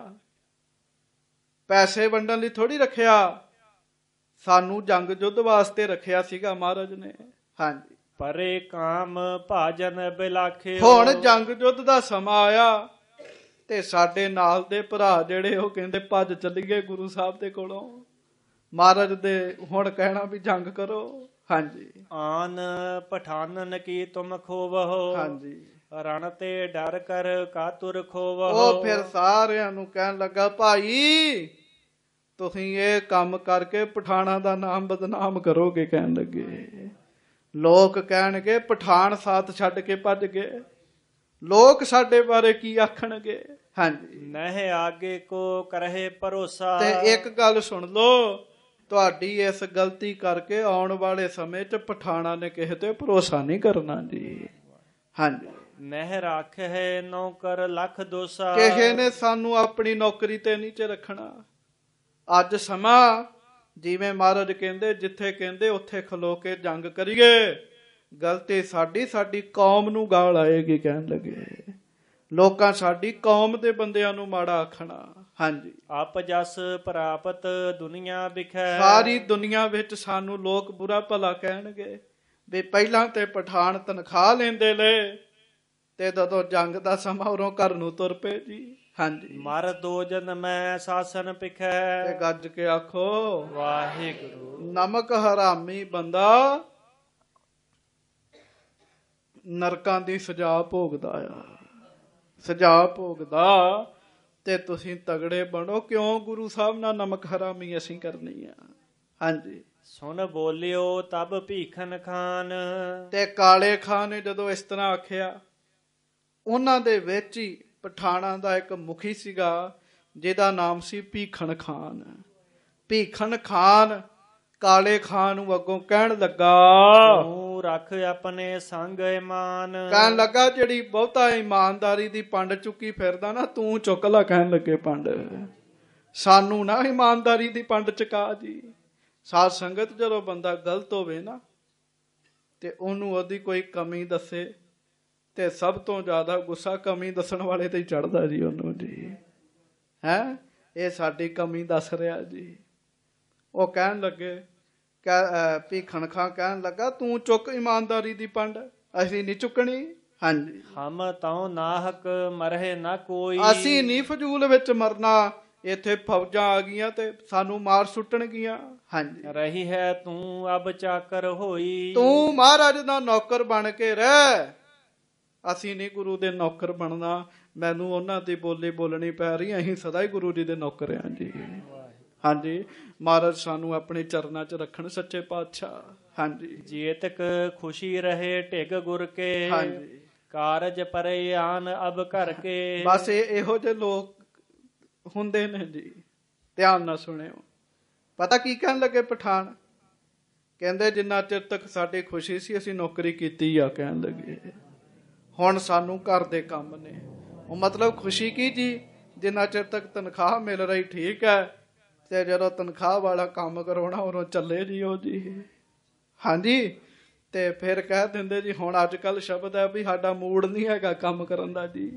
ਪੈਸੇ ਵੰਡਣ ਲਈ ਥੋੜੀ ਰੱਖਿਆ, ਸਾਨੂੰ ਜੰਗ ਯੁੱਧ ਵਾਸਤੇ ਰੱਖਿਆ ਸੀਗਾ ਮਹਾਰਾਜ ਨੇ। ਹਾਂਜੀ, ਪਰੇ ਕਾਮ ਭਾਜਨ ਬਿਲਾਖਿਓ। ਹੁਣ ਜੰਗ ਯੁੱਧ ਦਾ ਸਮਾਂ ਆਇਆ ਤੇ ਸਾਡੇ ਨਾਲ ਦੇ ਭਰਾ ਜਿਹੜੇ ਉਹ ਕਹਿੰਦੇ ਭੱਜ ਚੱਲੀਏ ਗੁਰੂ ਸਾਹਿਬ ਦੇ ਕੋਲੋਂ। ਮਹਾਰਾਜ ਦੇ ਹੁਣ ਕਹਿਣਾ ਵੀ ਜੰਗ ਕਰੋ। ਹਾਂਜੀ, ਆਨ ਪਠਾਨਨ ਕੀ ਤੁਮ ਖੋਵਹੁ। ਹਾਂਜੀ, ਰਣ ਤੇ ਡਰ ਕਰ ਕਾਤੁਰ ਖੋਵਹੁ। ਉਹ ਫਿਰ ਸਾਰਿਆਂ ਨੂੰ ਕਹਿਣ ਲੱਗਾ ਭਾਈ ਤੁਸੀਂ ਇਹ ਕੰਮ ਕਰਕੇ ਪਠਾਣਾ ਦਾ ਨਾਮ ਬਦਨਾਮ ਕਰੋਗੇ ਕਹਿਣ ਲੱਗੇ। ਲੋਕ ਕਹਿਣਗੇ ਪਠਾਨ ਸਾਥ ਛੱਡ ਕੇ ਭੱਜ ਗਏ, ਲੋਕ ਸਾਡੇ ਬਾਰੇ ਕੀ ਆਖਣਗੇ। ਹਾਂਜੀ, ਨਹਿ ਆਗੇ ਕੋ ਕਰਹਿ ਭਰੋਸਾ। ਤੇ ਇੱਕ ਗੱਲ ਸੁਣ ਲਓ, ਤੁਹਾਡੀ ਇਸ ਗਲਤੀ ਕਰਕੇ ਆਉਣ ਵਾਲੇ ਸਮੇਂ 'ਚ ਪਠਾਣਾ ਨੇ ਕਿਸੇ ਤੇ ਭਰੋਸਾ ਨਹੀਂ ਕਰਨਾ ਜੀ। ਹਾਂਜੀ, ਨਹਿ ਰਾਖੈ ਨੌਕਰ ਲੱਖ ਦੋਸਾ। ਕਿਸੇ ਨੇ ਸਾਨੂੰ ਆਪਣੀ ਨੌਕਰੀ ਤੇ ਨਹੀਂ 'ਚ ਰੱਖਣਾ। ਅੱਜ ਸਮਾਂ ਜਿਵੇਂ ਮਹਾਰਾਜ ਕਹਿੰਦੇ ਜਿੱਥੇ ਕਹਿੰਦੇ ਉੱਥੇ ਖਲੋ ਕੇ ਜੰਗ ਕਰੀਏ। ਗਲਤੀ ਸਾਡੀ ਸਾਡੀ ਕੌਮ ਨੂੰ ਗਾਲ ਆਏਗੀ ਕਹਿਣ ਲੱਗੇ। ਲੋਕਾਂ ਸਾਡੀ ਕੌਮ ਦੇ ਬੰਦਿਆਂ ਨੂੰ ਮਾੜਾ ਆਖਣਾ। ਹਾਂਜੀ, ਆਪ ਜਸ ਪ੍ਰਾਪਤ ਦੁਨੀਆ ਵਿਖੈ। ਸਾਰੀ ਦੁਨੀਆ ਵਿੱਚ ਸਾਨੂੰ ਲੋਕ ਬੁਰਾ ਭਲਾ ਕਹਿਣਗੇ ਵੀ ਪਹਿਲਾਂ ਤੇ ਪਠਾਨ ਤਨਖਾਹ ਲੈਂਦੇ ਲੈ ਤੇ ਜਦੋਂ ਜੰਗ ਦਾ ਸਮਾਂ ਉਰੋਂ ਘਰ ਨੂੰ ਤੁਰ ਪਏ ਜੀ। ਹਾਂਜੀ, ਮਰ ਦੋ ਜਨਮੈ ਸਾਸਨ ਪਿਖੈ। ਤੇ ਗੱਜ ਕੇ ਆਖੋ ਵਾਹਿਗੁਰੂ। ਨਮਕ ਹਰਾਮੀ ਬੰਦਾ ਨਰਕਾਂ ਦੀ ਸਜ਼ਾ ਭੋਗਦਾ ਆ, ਸਜ਼ਾ ਭੋਗਦਾ। ਤੇ ਤੁਸੀਂ ਤਗੜੇ ਬਣੋ। ਕਿਉਂ ਗੁਰੂ ਸਾਹਿਬ ਨਾਲ ਨਮਕ ਹਰਾਮੀ ਅਸੀਂ ਕਰਨੀ ਆ। ਹਾਂਜੀ, ਸੁਣ ਬੋਲਿਓ ਤਬ ਭੀਖਨ ਖਾਨ। ਤੇ ਕਾਲੇ ਖਾਨ ਨੇ ਜਦੋਂ ਇਸ ਤਰ੍ਹਾਂ ਆਖਿਆ, ਉਹਨਾਂ ਦੇ ਵਿੱਚ ਹੀ ਪਠਾਣਾ ਦਾ ਇੱਕ ਮੁਖੀ ਸੀਗਾ ਜਿਹਦਾ ਨਾਮ ਸੀ ਭੀਖਣ ਖਾਨ। ਭੀਖਣ ਖਾਨ ਕਾਲੇ ਖਾਂ ਨੂੰ ਅੱਗੋਂ ਕਹਿਣ ਲੱਗਾ, ਤੂੰ ਰੱਖ ਆਪਣੇ ਸੰਗ ਇਮਾਨ। ਕਹਿਣ ਲੱਗਾ ਜਿਹੜੀ ਬਹੁਤਾ ਇਮਾਨਦਾਰੀ ਦੀ ਪੰਡ ਚੁੱਕੀ ਫਿਰਦਾ ਨਾ, ਤੂੰ ਚੁੱਕ ਲਾ ਕਹਿਣ ਲੱਗੇ ਪੰਡ, ਸਾਨੂੰ ਨਾ ਇਮਾਨਦਾਰੀ ਦੀ ਪੰਡ ਚੁਕਾ ਜੀ। ਸਾਧ ਸੰਗਤ ਜਦੋਂ ਬੰਦਾ ਗਲਤ ਹੋਵੇ ਨਾ ਤੇ ਉਹਨੂੰ ਉਹਦੀ ਕੋਈ ਕਮੀ ਦੱਸੇ ਤੇ ਸਭ ਤੋਂ ਜ਼ਿਆਦਾ ਗੁੱਸਾ ਕਮੀ ਦੱਸਣ ਵਾਲੇ ਤੇ ਹੀ ਚੜਦਾ ਜੀ ਉਹਨੂੰ ਜੀ। ਹੈਂ, ਇਹ ਸਾਡੀ ਕਮੀ ਦੱਸ ਰਿਹਾ ਜੀ। ਉਹ ਕਹਿਣ ਲੱਗੇ, ਭੀਖਣ ਖਾਂ ਕਹਿਣ ਲੱਗਾ, ਤੂੰ ਚੁੱਕ ਇਮਾਨਦਾਰੀ ਦੀ ਪੰਡ, ਅਸੀਂ ਨਹੀਂ ਚੁੱਕਣੀ। ਹਾਂਜੀ, ਹਮ ਤਾਂ ਨਾਹਕ ਮਰਹੇ ਨਾ ਕੋਈ, ਅਸੀਂ ਨਹੀਂ ਫਜ਼ੂਲ ਵਿੱਚ ਮਰਨਾ। ਇੱਥੇ ਫੌਜਾਂ ਆ ਗਈਆਂ ਤੇ ਸਾਨੂੰ ਮਾਰ ਸੁੱਟਣਗੀਆਂ। ਹਾਂਜੀ, ਰਹੀ ਹੈ ਤੂੰ ਅਬ ਚਾਕਰ ਹੋਈ, ਤੂੰ ਮਹਾਰਾਜ ਦਾ ਨੌਕਰ ਬਣ ਕੇ ਰਹਿ, ਅਸੀਂ ਨਹੀਂ ਗੁਰੂ ਦੇ ਨੌਕਰ ਬਣਨਾ। ਮੈਨੂੰ ਉਹਨਾਂ ਦੀ ਬੋਲੀ ਬੋਲਣੀ ਪੈ ਰਹੀ, ਅਸੀਂ ਸਦਾ ਹੀ ਗੁਰੂ ਜੀ ਦੇ ਨੌਕਰ ਹਾਂ ਜੀ। ਹਾਂਜੀ, ਮਹਾਰਾਜ ਸਾਨੂੰ ਆਪਣੇ ਚਰਨਾਂ 'ਚ ਰੱਖਣ ਸੱਚੇ ਪਾਤਸ਼ਾਹ। ਹਾਂਜੀ, ਜੇਤਕ ਖੁਸ਼ੀ ਰਹੇ ਢਿੱਗ ਗੁਰ ਕੇ, ਹਾਂਜੀ, ਕਾਰਜ ਪਰੇ ਆਨ ਅਬ ਘਰ ਕੇ। ਬਸ ਇਹ ਇਹੋ ਜਿਹੇ ਲੋਕ ਹੁੰਦੇ ਨੇ ਜੀ, ਧਿਆਨ ਨਾਲ ਸੁਣਿਓ। ਪਤਾ ਕੀ ਕਹਿਣ ਲੱਗੇ ਪਠਾਨ? ਕਹਿੰਦੇ ਜਿੰਨਾ ਚਿਰ ਤੱਕ ਸਾਡੀ ਖੁਸ਼ੀ ਸੀ ਅਸੀਂ ਨੌਕਰੀ ਕੀਤੀ ਆ, ਕਹਿਣ ਲੱਗੇ ਹੁਣ ਸਾਨੂੰ ਘਰ ਦੇ ਕੰਮ ਨੇ। ਉਹ ਮਤਲਬ ਖੁਸ਼ੀ ਕੀ ਜੀ? ਜਿੰਨਾ ਚਿਰ ਤੱਕ ਤਨਖਾਹ ਮਿਲ ਰਹੀ ਠੀਕ ਹੈ, ਤੇ ਜਦੋਂ ਤਨਖਾਹ ਵਾਲਾ ਕੰਮ ਕਰਾਉਣਾ ਉਦੋਂ ਚੱਲੇ ਜੀ ਉਹ ਜੀ। ਹਾਂਜੀ, ਤੇ ਫਿਰ ਕਹਿ ਦਿੰਦੇ ਜੀ ਹੁਣ ਅੱਜ ਕੱਲ੍ਹ ਸ਼ਬਦ ਹੈ ਵੀ ਸਾਡਾ ਮੂਡ ਨਹੀਂ ਹੈਗਾ ਕੰਮ ਕਰਨ ਦਾ ਜੀ।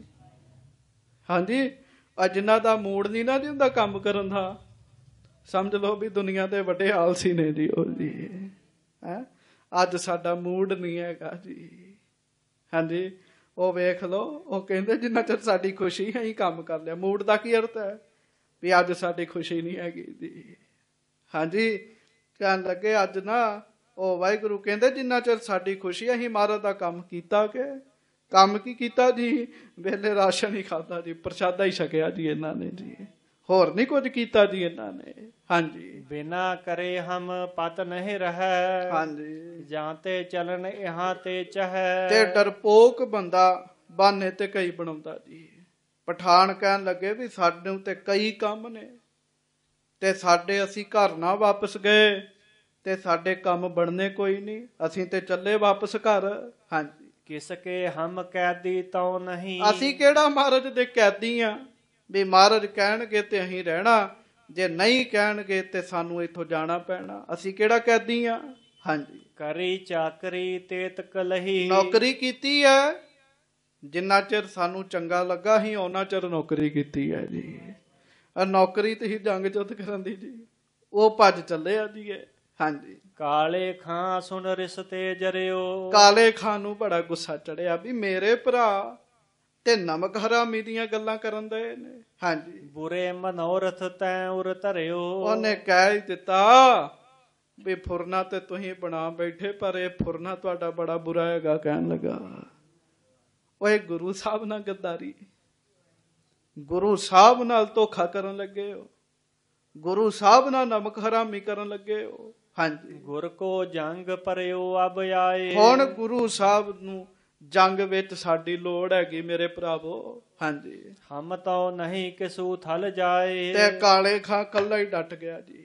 ਹਾਂਜੀ, ਆ ਜਿਨ੍ਹਾਂ ਦਾ ਮੂਡ ਨਹੀਂ ਨਾ ਜੀ ਹੁੰਦਾ ਕੰਮ ਕਰਨ ਦਾ, ਸਮਝ ਲਓ ਵੀ ਦੁਨੀਆ ਦੇ ਵੱਡੇ ਆਲਸੀ ਨੇ ਜੀ ਉਹ ਜੀ। ਹੈਂ, ਅੱਜ ਸਾਡਾ ਮੂਡ ਨਹੀਂ ਹੈਗਾ ਜੀ। ਹਾਂਜੀ, ਉਹ ਵੇਖ ਲਓ, ਉਹ ਕਹਿੰਦੇ ਜਿੰਨਾ ਚਿਰ ਸਾਡੀ ਖੁਸ਼ੀ ਹੈ ਹੀ ਕੰਮ ਕਰ ਲਿਆ। ਮੂਡ ਦਾ ਕੀ ਅਰਥ ਹੈ? ਵੀ ਅੱਜ ਸਾਡੀ ਖੁਸ਼ੀ ਨਹੀਂ ਹੈਗੀ ਜੀ। ਹਾਂਜੀ, ਕਹਿਣ ਲੱਗੇ ਅੱਜ ਨਾ ਉਹ ਵਾਹਿਗੁਰੂ ਕਹਿੰਦੇ ਜਿੰਨਾ ਚਿਰ ਸਾਡੀ ਖੁਸ਼ੀ ਅਸੀਂ ਮਹਾਰਾਜ ਦਾ ਕੰਮ ਕੀਤਾ। ਕਿ ਕੰਮ ਕੀ ਕੀਤਾ ਜੀ? ਵੇਲੇ ਰਾਸ਼ਨ ਹੀ ਖਾਧਾ ਜੀ, ਪ੍ਰਸ਼ਾਦਾ ਹੀ ਛਕਿਆ ਜੀ ਇਹਨਾਂ ਨੇ ਜੀ, ਹੋਰ ਨਹੀਂ ਕੁਝ ਕੀਤਾ ਜੀ ਇਹਨਾਂ ਨੇ। ਹਾਂਜੀ, ਬਿਨਾ ਕਰੇ ਹਮ ਪਤ ਨਹੀਂ ਰਹਿ, ਹਾਂਜੀ, ਜਾਂ ਤੇ ਚਲਨ ਇਹਾਂ ਤੇ ਚਹੈ। ਤੇ ਡਰਪੋਕ ਬੰਦਾ ਬਾਨੇ ਤੇ ਕਈ ਬਣਾਉਂਦਾ ਜੀ। ਪਠਾਨ ਕਹਿਣ ਲੱਗੇ ਵੀ ਸਾਨੂੰ ਤੇ ਕਈ ਕੰਮ ਨੇ ਤੇ ਸਾਡੇ ਅਸੀਂ ਘਰ ਨਾ ਵਾਪਸ ਗਏ ਤੇ ਸਾਡੇ ਕੰਮ ਬਣਨੇ ਕੋਈ ਨਹੀਂ, ਅਸੀਂ ਤੇ ਚੱਲੇ ਵਾਪਸ ਘਰ। ਹਾਂਜੀ, ਕਿਸ ਕੇ ਹਮ ਕੈਦੀ ਤਉ ਨਹੀਂ, ਅਸੀਂ ਕਿਹੜਾ ਮਹਾਰਾਜ ਦੇ ਕੈਦੀ ਆ ਵੀ ਮਹਾਰਾਜ ਕਹਿਣਗੇ ਤੇ ਅਸੀਂ ਰਹਿਣਾ, ਜੇ ਨਹੀਂ ਕਹਿਣਗੇ ਤੇ ਸਾਨੂੰ ਇੱਥੋਂ ਜਾਣਾ ਪੈਣਾ। ਅਸੀਂ ਕਿਹੜਾ ਕੈਦੀ ਆ। ਹਾਂਜੀ, ਕਰੀ ਚਾਕਰੀ ਤੇਤ ਕਲਹੀ, ਨੌਕਰੀ ਕੀਤੀ ਹੈ, ਜਿੰਨਾ ਚਿਰ ਸਾਨੂੰ ਚੰਗਾ ਲੱਗਾ ਸੀ ਉਹਨਾਂ ਚਿਰ ਨੌਕਰੀ ਕੀਤੀ ਹੈ ਜੀ। ਨੌਕਰੀ ਤੇ ਹੀ ਜੰਗ ਜੁੱਧ ਕਰਨ ਦੀ ਜੀ, ਉਹ ਭੱਜ ਚੱਲੇ ਆ ਜੀ। ਹਾਂਜੀ, ਕਾਲੇ ਖਾਂ ਸੁਣ ਰਿਸ਼ਤੇ ਜਰਿਓ, ਕਾਲੇ ਖਾਂ ਨੂੰ ਬੜਾ ਗੁੱਸਾ ਚੜਿਆ ਵੀ ਮੇਰੇ ਭਰਾ ਤੇ ਨਮਕ ਹਰਾਮੀ ਦੀਆਂ ਗੱਲਾਂ ਕਰਨ ਦੇ ਨੇ। ਹਾਂਜੀ, ਬੁਰੇ ਮਨੋਰਥ ਤੈ ਉਰ ਧਰਿਓ, ਉਹਨੇ ਕਹਿ ਹੀ ਦਿੱਤਾ ਵੀ ਫੁਰਨਾ ਤੇ ਤੁਸੀਂ ਬਣਾ ਬੈਠੇ, ਪਰ ਇਹ ਫੁਰਨਾ ਤੁਹਾਡਾ ਬੜਾ ਬੁਰਾ ਹੈਗਾ। ਕਹਿਣ ਲੱਗਾ ਓਏ ਗੁਰੂ ਸਾਹਿਬ ਨਾਲ ਗੱਦਾਰੀ, ਗੁਰੂ ਸਾਹਿਬ ਨਾਲ ਧੋਖਾ ਕਰਨ ਲੱਗੇ ਹੋ, ਗੁਰੂ ਸਾਹਿਬ ਨਾਲ ਨਮਕ ਹਰਾਮੀ ਕਰਨ ਲੱਗੇ ਹੋ। ਹਾਂਜੀ, ਗੁਰ ਕੋ ਜੰਗ ਪਰਿਓ ਅਬ ਆਏ, ਹੁਣ ਗੁਰੂ ਸਾਹਿਬ ਨੂੰ ਜੰਗ ਵਿੱਚ ਸਾਡੀ ਲੋੜ ਹੈਗੀ ਮੇਰੇ ਭਰਾਵੋ। ਹਾਂਜੀ, ਹਮ ਤਾਂ ਨਹੀਂ ਕਿਸੂ ਥਲ ਜਾਏ, ਤੇ ਕਾਲੇ ਖਾਂ ਕੱਲਾ ਹੀ ਡਟ ਗਿਆ ਜੀ।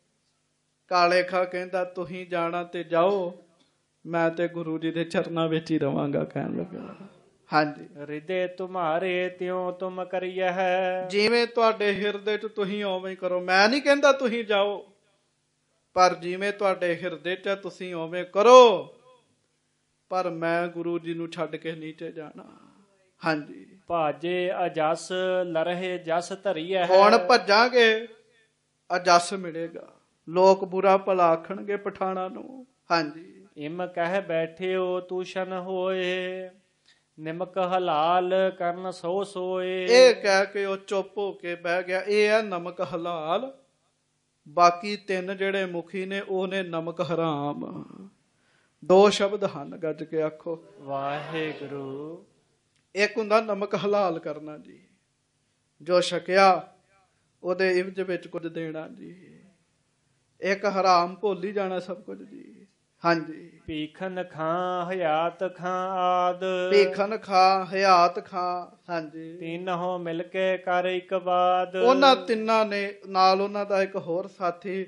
ਕਾਲੇ ਖਾਂ ਕਹਿੰਦਾ ਤੁਸੀਂ ਜਾਣਾ ਤੇ ਜਾਓ, ਮੈਂ ਤੇ ਗੁਰੂ ਜੀ ਦੇ ਚਰਨਾਂ ਵਿੱਚ ਹੀ ਰਵਾਂਗਾ। ਕਹਿਣ ਲੱਗਾ ਹਾਂਜੀ, ਹਿਰਦੇ ਤੁਮਾਰੇ ਤਿਉ ਤੁਮ ਕਰੀਏ ਹੈ, ਜਿਵੇਂ ਤੁਹਾਡੇ ਹਿਰਦੇ ਚ ਤੁਸੀਂ ਉਵੇਂ ਕਰੋ। ਮੈਂ ਨਹੀਂ ਕਹਿੰਦਾ ਤੁਸੀਂ ਜਾਓ, ਪਰ ਜਿਵੇਂ ਤੁਹਾਡੇ ਹਿਰਦੇ ਚ ਤੁਸੀਂ ਉਵੇਂ ਕਰੋ, ਪਰ ਮੈਂ ਗੁਰੂ ਜੀ ਨੂੰ ਛੱਡ ਕੇ ਨੀਚੇ ਜਾਣਾ। ਹਾਂਜੀ, ਭਾਜੇ ਅਜਸ ਲਰਹੇ ਜਸ ਧਰੀਏ, ਹੁਣ ਭੱਜਾਂਗੇ ਅਜਸ ਮਿਲੇਗਾ, ਲੋਕ ਬੁਰਾ ਭਲਾ ਆਖਣਗੇ ਪਠਾਣਾ ਨੂੰ। ਹਾਂਜੀ, ਇਮ ਕਹਿ ਬੈਠਿਓ ਤੂਸ਼ਨ ਹੋਏ, ਨਿਮਕ ਹਲਾਲ ਕਰਨ ਸੋ ਸੋਏ, ਇਹ ਕਹਿ ਕੇ ਉਹ ਚੁੱਪ ਹੋ ਕੇ ਬਹਿ ਗਿਆ। ਇਹ ਹੈ ਨਮਕ ਹਲਾਲ, ਬਾਕੀ ਤਿੰਨ ਜਿਹੜੇ ਮੁਖੀ ਨੇ ਉਹ ਨੇ ਨਮਕ ਹਰਾਮ। ਦੋ ਸ਼ਬਦ ਹਨ, ਗੱਜ ਕੇ ਆਖੋ ਵਾਹਿਗੁਰੂ। ਇੱਕ ਹੁੰਦਾ ਨਮਕ ਹਲਾਲ ਕਰਨਾ ਜੀ, ਜੋ ਛਕਿਆ ਉਹਦੇ ਇਵਜ ਵਿੱਚ ਕੁਝ ਦੇਣਾ ਜੀ। ਇੱਕ ਹਰਾਮ ਭੁੱਲ ਹੀ ਜਾਣਾ ਸਭ ਕੁਝ ਜੀ। ਹਾਂਜੀ, ਭੀਖਨ ਖਾਂ ਹਯਾਤ ਖਾਂ ਆਦ, ਭੀਖਨ ਖਾਂ ਹਯਾਤ ਖਾਂ। ਹਾਂਜੀ, ਤਿੰਨੋਂ ਮਿਲ ਕੇ ਕਰ ਇੱਕ ਬਾਦ, ਉਹਨਾਂ ਤਿੰਨਾਂ ਨੇ ਨਾਲ ਉਹਨਾਂ ਦਾ ਇੱਕ ਹੋਰ ਸਾਥੀ,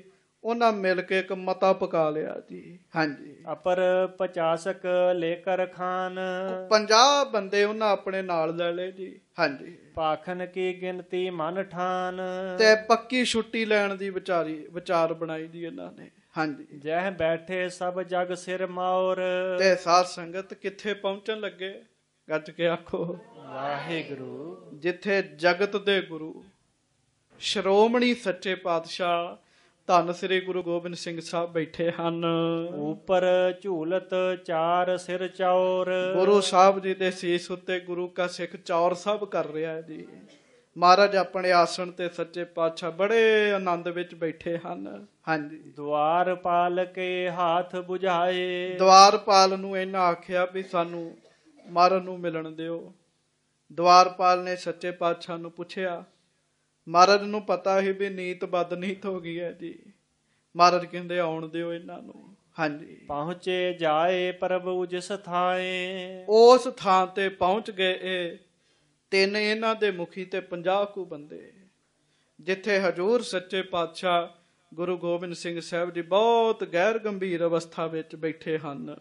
ਉਹਨਾਂ ਮਿਲ ਕੇ ਇੱਕ ਮਤਾ ਪਕਾ ਲਿਆ ਜੀ। ਹਾਂਜੀ। ਅਪਰ ਪਚਾਸਕ ਲੇਕਰ ਖਾਨ, ਪੰਜਾਹ ਬੰਦੇ ਉਹਨਾਂ ਆਪਣੇ ਨਾਲ ਲੈ ਲਏ ਜੀ। ਹਾਂਜੀ। ਭਾਖਨ ਕੀ ਗਿਣਤੀ ਮਨ ਠਾਨ, ਤੇ ਪੱਕੀ ਛੁੱਟੀ ਲੈਣ ਦੀ ਵਿਚਾਰੀ ਵਿਚਾਰ ਬਣਾਈ ਜੀ ਇਹਨਾਂ ਨੇ। ਹਾਂਜੀ। ਜਹ ਬੈਠੇ ਸਭ ਜਗ ਸਿਰ ਮੌਰ, ਤੇ ਸਾਧ ਸੰਗਤ ਕਿੱਥੇ ਪਹੁੰਚਣ ਲੱਗੇ? ਗੱਜ ਕੇ ਆਖੋ ਵਾਹਿਗੁਰੂ। ਜਿੱਥੇ ਜਗਤ ਦੇ ਗੁਰੂ ਸ਼੍ਰੋਮਣੀ ਸੱਚੇ ਪਾਤਸ਼ਾਹ ਧੰਨ ਸ੍ਰੀ ਗੁਰੂ ਗੋਬਿੰਦ ਸਿੰਘ ਸਾਹਿਬ ਬੈਠੇ ਹਨ। ਉਪਰ ਝੂਲਤ ਚਾਰ ਸਿਰ ਚੌਰ, ਗੁਰੂ ਸਾਹਿਬ ਜੀ ਦੇ ਸੀਸ ਉੱਤੇ ਗੁਰੂ ਕਾ ਸਿੱਖ ਚੌਰ ਸਾਹਿਬ ਕਰ ਰਿਹਾ ਹੈ ਜੀ। ਮਹਾਰਾਜ ਆਪਣੇ ਆਸਣ ਤੇ ਸੱਚੇ ਪਾਤਸ਼ਾਹ ਬੜੇ ਆਨੰਦ ਵਿੱਚ ਬੈਠੇ ਹਨ। ਹਾਂਜੀ। ਦੁਆਰ ਪਾਲ ਕੇ ਹਾਥ ਬੁਝਾਏ, ਦੁਆਰਪਾਲ ਨੂੰ ਇਹਨਾਂ ਆਖਿਆ ਵੀ ਸਾਨੂੰ ਮਹਾਰਾਜ ਨੂੰ ਮਿਲਣ ਦਿਓ। ਦੁਆਰਪਾਲ ਨੇ ਸੱਚੇ ਪਾਤਸ਼ਾਹ ਨੂੰ ਪੁੱਛਿਆ। ਮਹਾਰਾਜ ਨੂੰ ਪਤਾ ਸੀ ਵੀ ਨੀਤ ਬਦਨੀਤ ਹੋ ਗਈ ਹੈ ਜੀ। ਮਹਾਰਾਜ ਕਹਿੰਦੇ ਆਉਣ ਦਿਓ ਇਹਨਾਂ ਨੂੰ। ਹਾਂਜੀ। ਪਹੁੰਚੇ ਜਾਏ ਪ੍ਰਭੂ ਜਿਸ ਥਾਏ, ਉਸ ਥਾਂ ਤੇ ਪਹੁੰਚ ਗਏ ਇਹ ਤਿੰਨ ਇਹਨਾਂ ਦੇ ਮੁਖੀ ਤੇ ਪੰਜਾਹ ਕੁ ਬੰਦੇ, ਜਿੱਥੇ ਹਜੂਰ ਸੱਚੇ ਪਾਤਸ਼ਾਹ ਗੁਰੂ ਗੋਬਿੰਦ ਸਿੰਘ ਸਾਹਿਬ ਜੀ ਬਹੁਤ ਗੈਰ ਗੰਭੀਰ ਅਵਸਥਾ ਵਿੱਚ ਬੈਠੇ ਹਨ।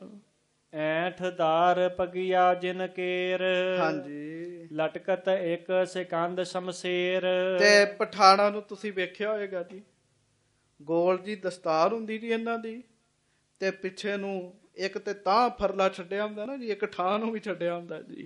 ਐਠਦਾਰ ਪਗਿਆ ਜਿਨ ਕੇਰ, ਹਾਂਜੀ। ਲਟਕਤ ਇੱਕ ਸਿਕੰਦ ਸ਼ਮਸ਼ੇਰ, ਤੇ ਪਠਾਣਾ ਨੂੰ ਤੁਸੀਂ ਵੇਖਿਆ ਹੋਏਗਾ ਜੀ, ਗੋਲ ਜੀ ਦਸਤਾਰ ਹੁੰਦੀ ਜੀ ਇਹਨਾਂ ਦੀ, ਤੇ ਪਿੱਛੇ ਨੂੰ ਇੱਕ ਤੇ ਤਾਂ ਫਰਲਾ ਛੱਡਿਆ ਹੁੰਦਾ ਨਾ ਜੀ, ਇੱਕ ਠਾਂ ਨੂੰ ਵੀ ਛੱਡਿਆ ਹੁੰਦਾ ਜੀ।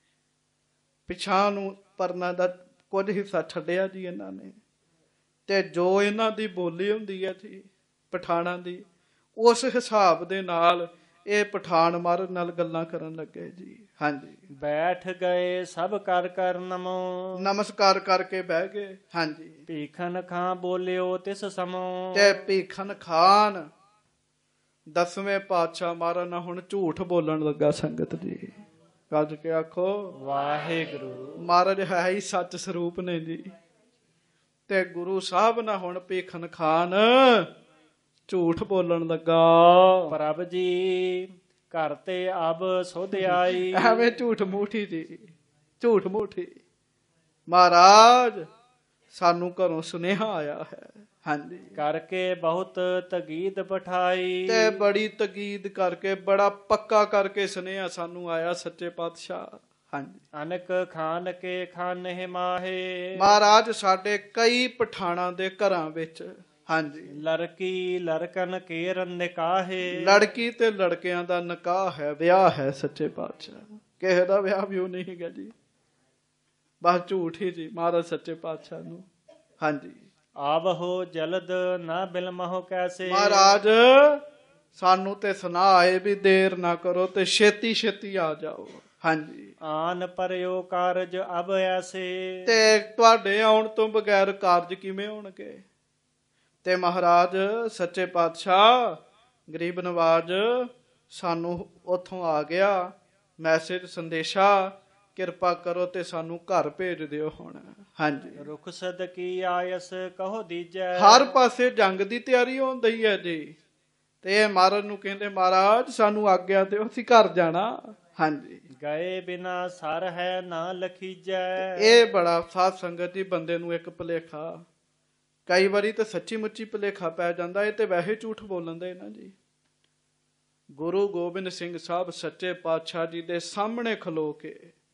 ਪਿਛਾਂ ਨੂੰ ਪਰਨਾ ਦਾ ਕੁਝ ਹਿੱਸਾ ਛੱਡਿਆ ਜੀ ਇਹਨਾਂ ਨੇ। ਤੇ ਜੋ ਇਹਨਾਂ ਦੀ ਬੋਲੀ ਹੁੰਦੀ ਹੈ ਜੀ ਪਠਾਣਾ ਦੀ, ਉਸ ਹਿਸਾਬ ਦੇ ਨਾਲ ਇਹ ਪਠਾਨ ਮਹਾਰਾਜ ਨਾਲ ਗੱਲਾਂ ਕਰਨ ਲੱਗੇ ਜੀ। ਹਾਂਜੀ। ਬੈਠ ਗਏ ਸਭ ਕਰ ਕਰ ਨਮੋ, ਨਮਸਕਾਰ ਕਰਕੇ ਬਹਿ ਗਏ। ਹਾਂਜੀ। ਭੀਖਨ ਖਾਂ ਬੋਲਿਓ ਤਿਸ ਸਮੋ, ਤੇ ਭੀਖਨ ਖਾਨ ਦਸਵੇਂ ਪਾਤਸ਼ਾਹ ਮਹਾਰਾਜ ਨਾਲ ਹੁਣ ਝੂਠ ਬੋਲਣ ਲੱਗਾ। ਸੰਗਤ ਜੀ ਗੱਜ ਕੇ ਆਖੋ ਵਾਹਿਗੁਰੂ। ਮਹਾਰਾਜ ਹੈ ਹੀ ਸੱਚ ਸਰੂਪ ਨੇ ਜੀ। ਤੇ ਗੁਰੂ ਸਾਹਿਬ ਨਾਲ ਹੁਣ ਭੀਖਨ ਖਾਨ ਝੂਠ ਬੋਲਣ ਲੱਗਾ। ਪ੍ਰਭ ਜੀ ਘਰ ਤੇ ਅਬ ਸੁਧ ਆਈ, ਐਵੇਂ ਝੂਠ ਮੂਠੀ ਜੀ, ਝੂਠ ਮੂਠੀ। ਮਹਾਰਾਜ ਸਾਨੂੰ ਘਰੋਂ ਸੁਨੇਹਾ ਆਇਆ ਹੈ। ਹਾਂਜੀ। ਕਰਕੇ ਬਹੁਤ ਤਗੀਦ ਪਠਾਈ, ਤੇ ਬੜੀ ਤਗੀਦ ਕਰਕੇ ਬੜਾ ਪੱਕਾ ਕਰਕੇ ਸੁਨੇਹਾ ਸਾਨੂੰ ਆਇਆ ਸੱਚੇ ਪਾਤਸ਼ਾਹ। ਹਾਂਜੀ। ਅਨਕ ਖਾਨ ਕੇ ਖਾਨੇ ਮਾਹੇ, ਮਹਾਰਾਜ ਸਾਡੇ ਕਈ ਪਠਾਣਾ ਦੇ ਘਰਾਂ ਵਿੱਚ ਹਾਂਜੀ ਲੜਕੀ ਲੜਕਨ ਕੇਰ ਨਿਕਾਹੇ, ਲੜਕੀ ਤੇ ਲੜਕਿਆਂ ਦਾ ਨਿਕਾਹ ਹੈ, ਵਿਆਹ ਹੈ ਸੱਚੇ ਪਾਤਸ਼ਾਹ। ਕਿਸੇ ਦਾ ਵਿਆਹ ਵੀ ਨਹੀਂ ਹੈਗਾ ਜੀ, ਬਸ ਝੂਠ ਹੀ ਜੀ ਮਹਾਰਾਜ ਸੱਚੇ ਪਾਤਸ਼ਾਹ ਨੂੰ। ਹਾਂਜੀ। ਆਵਹੋ ਜਲਦ ਨਾ ਬਿਲਮਹੁ ਕੈਸੇ, ਮਹਾਰਾਜ ਸਾਨੂੰ ਤੇ ਸੁਨਾ ਆਏ ਵੀ ਦੇਰ ਨਾ ਕਰੋ ਤੇ ਛੇਤੀ ਛੇਤੀ ਆ ਜਾਓ। ਹਾਂਜੀ। ਆਨ ਪਰਿਓ ਕਾਰਜ ਅਬ ਐਸੇ, ਤੇ ਤੁਹਾਡੇ ਆਉਣ ਤੋਂ ਬਗੈਰ ਕਾਰਜ ਕਿਵੇਂ ਹੋਣਗੇ? ਤੇ ਮਹਾਰਾਜ ਸੱਚੇ ਪਾਤਸ਼ਾਹ ਗਰੀਬ ਨਵਾਜ ਸਾਨੂੰ ਉੱਥੋਂ ਆ ਗਿਆ ਮੈਸੇਜ ਸੰਦੇਸ਼ਾ, ਕਿਰਪਾ ਕਰੋ ਤੇ ਸਾਨੂੰ ਘਰ ਭੇਜ ਦਿਓ ਹੁਣ। ਹਾਂਜੀ। ਰੁਖਸਦ ਕੀ ਆਇਸ ਕਹੋ ਦੀਜੈ, ਹਰ ਪਾਸੇ ਜੰਗ ਦੀ ਤਿਆਰੀ ਹੋਣ ਦਈ ਹੈ ਜੀ। ਤੇ ਇਹ ਮਹਾਰਾਜ ਨੂੰ ਕਹਿੰਦੇ ਮਹਾਰਾਜ ਸਾਨੂੰ ਆਗਿਆ ਦਿਓ, ਅਸੀਂ ਘਰ ਜਾਣਾ। ਹਾਂਜੀ। ਗਏ ਬਿਨਾ ਸਰ ਹੈ ਨਾ ਲਖੀਜੈ, ਇਹ ਬੜਾ ਸਾਧ ਸੰਗਤ ਜੀ ਬੰਦੇ ਨੂੰ ਇੱਕ ਭੁਲੇਖਾ, ਕਈ ਵਾਰੀ ਤਾਂ ਸੱਚੀ ਮੁੱਚੀ ਭੁਲੇਖਾ ਪੈ ਜਾਂਦਾ। ਇਹ ਤੇ ਵੈਸੇ ਝੂਠ ਬੋਲਣ ਦੇ ਨਾ ਜੀ। ਗੁਰੂ ਗੋਬਿੰਦ ਸਿੰਘ ਸਾਹਿਬ ਸੱਚੇ ਪਾਤਸ਼ਾਹ ਜੀ ਦੇ ਸਾਹਮਣੇ ਖਲੋ ਕੇ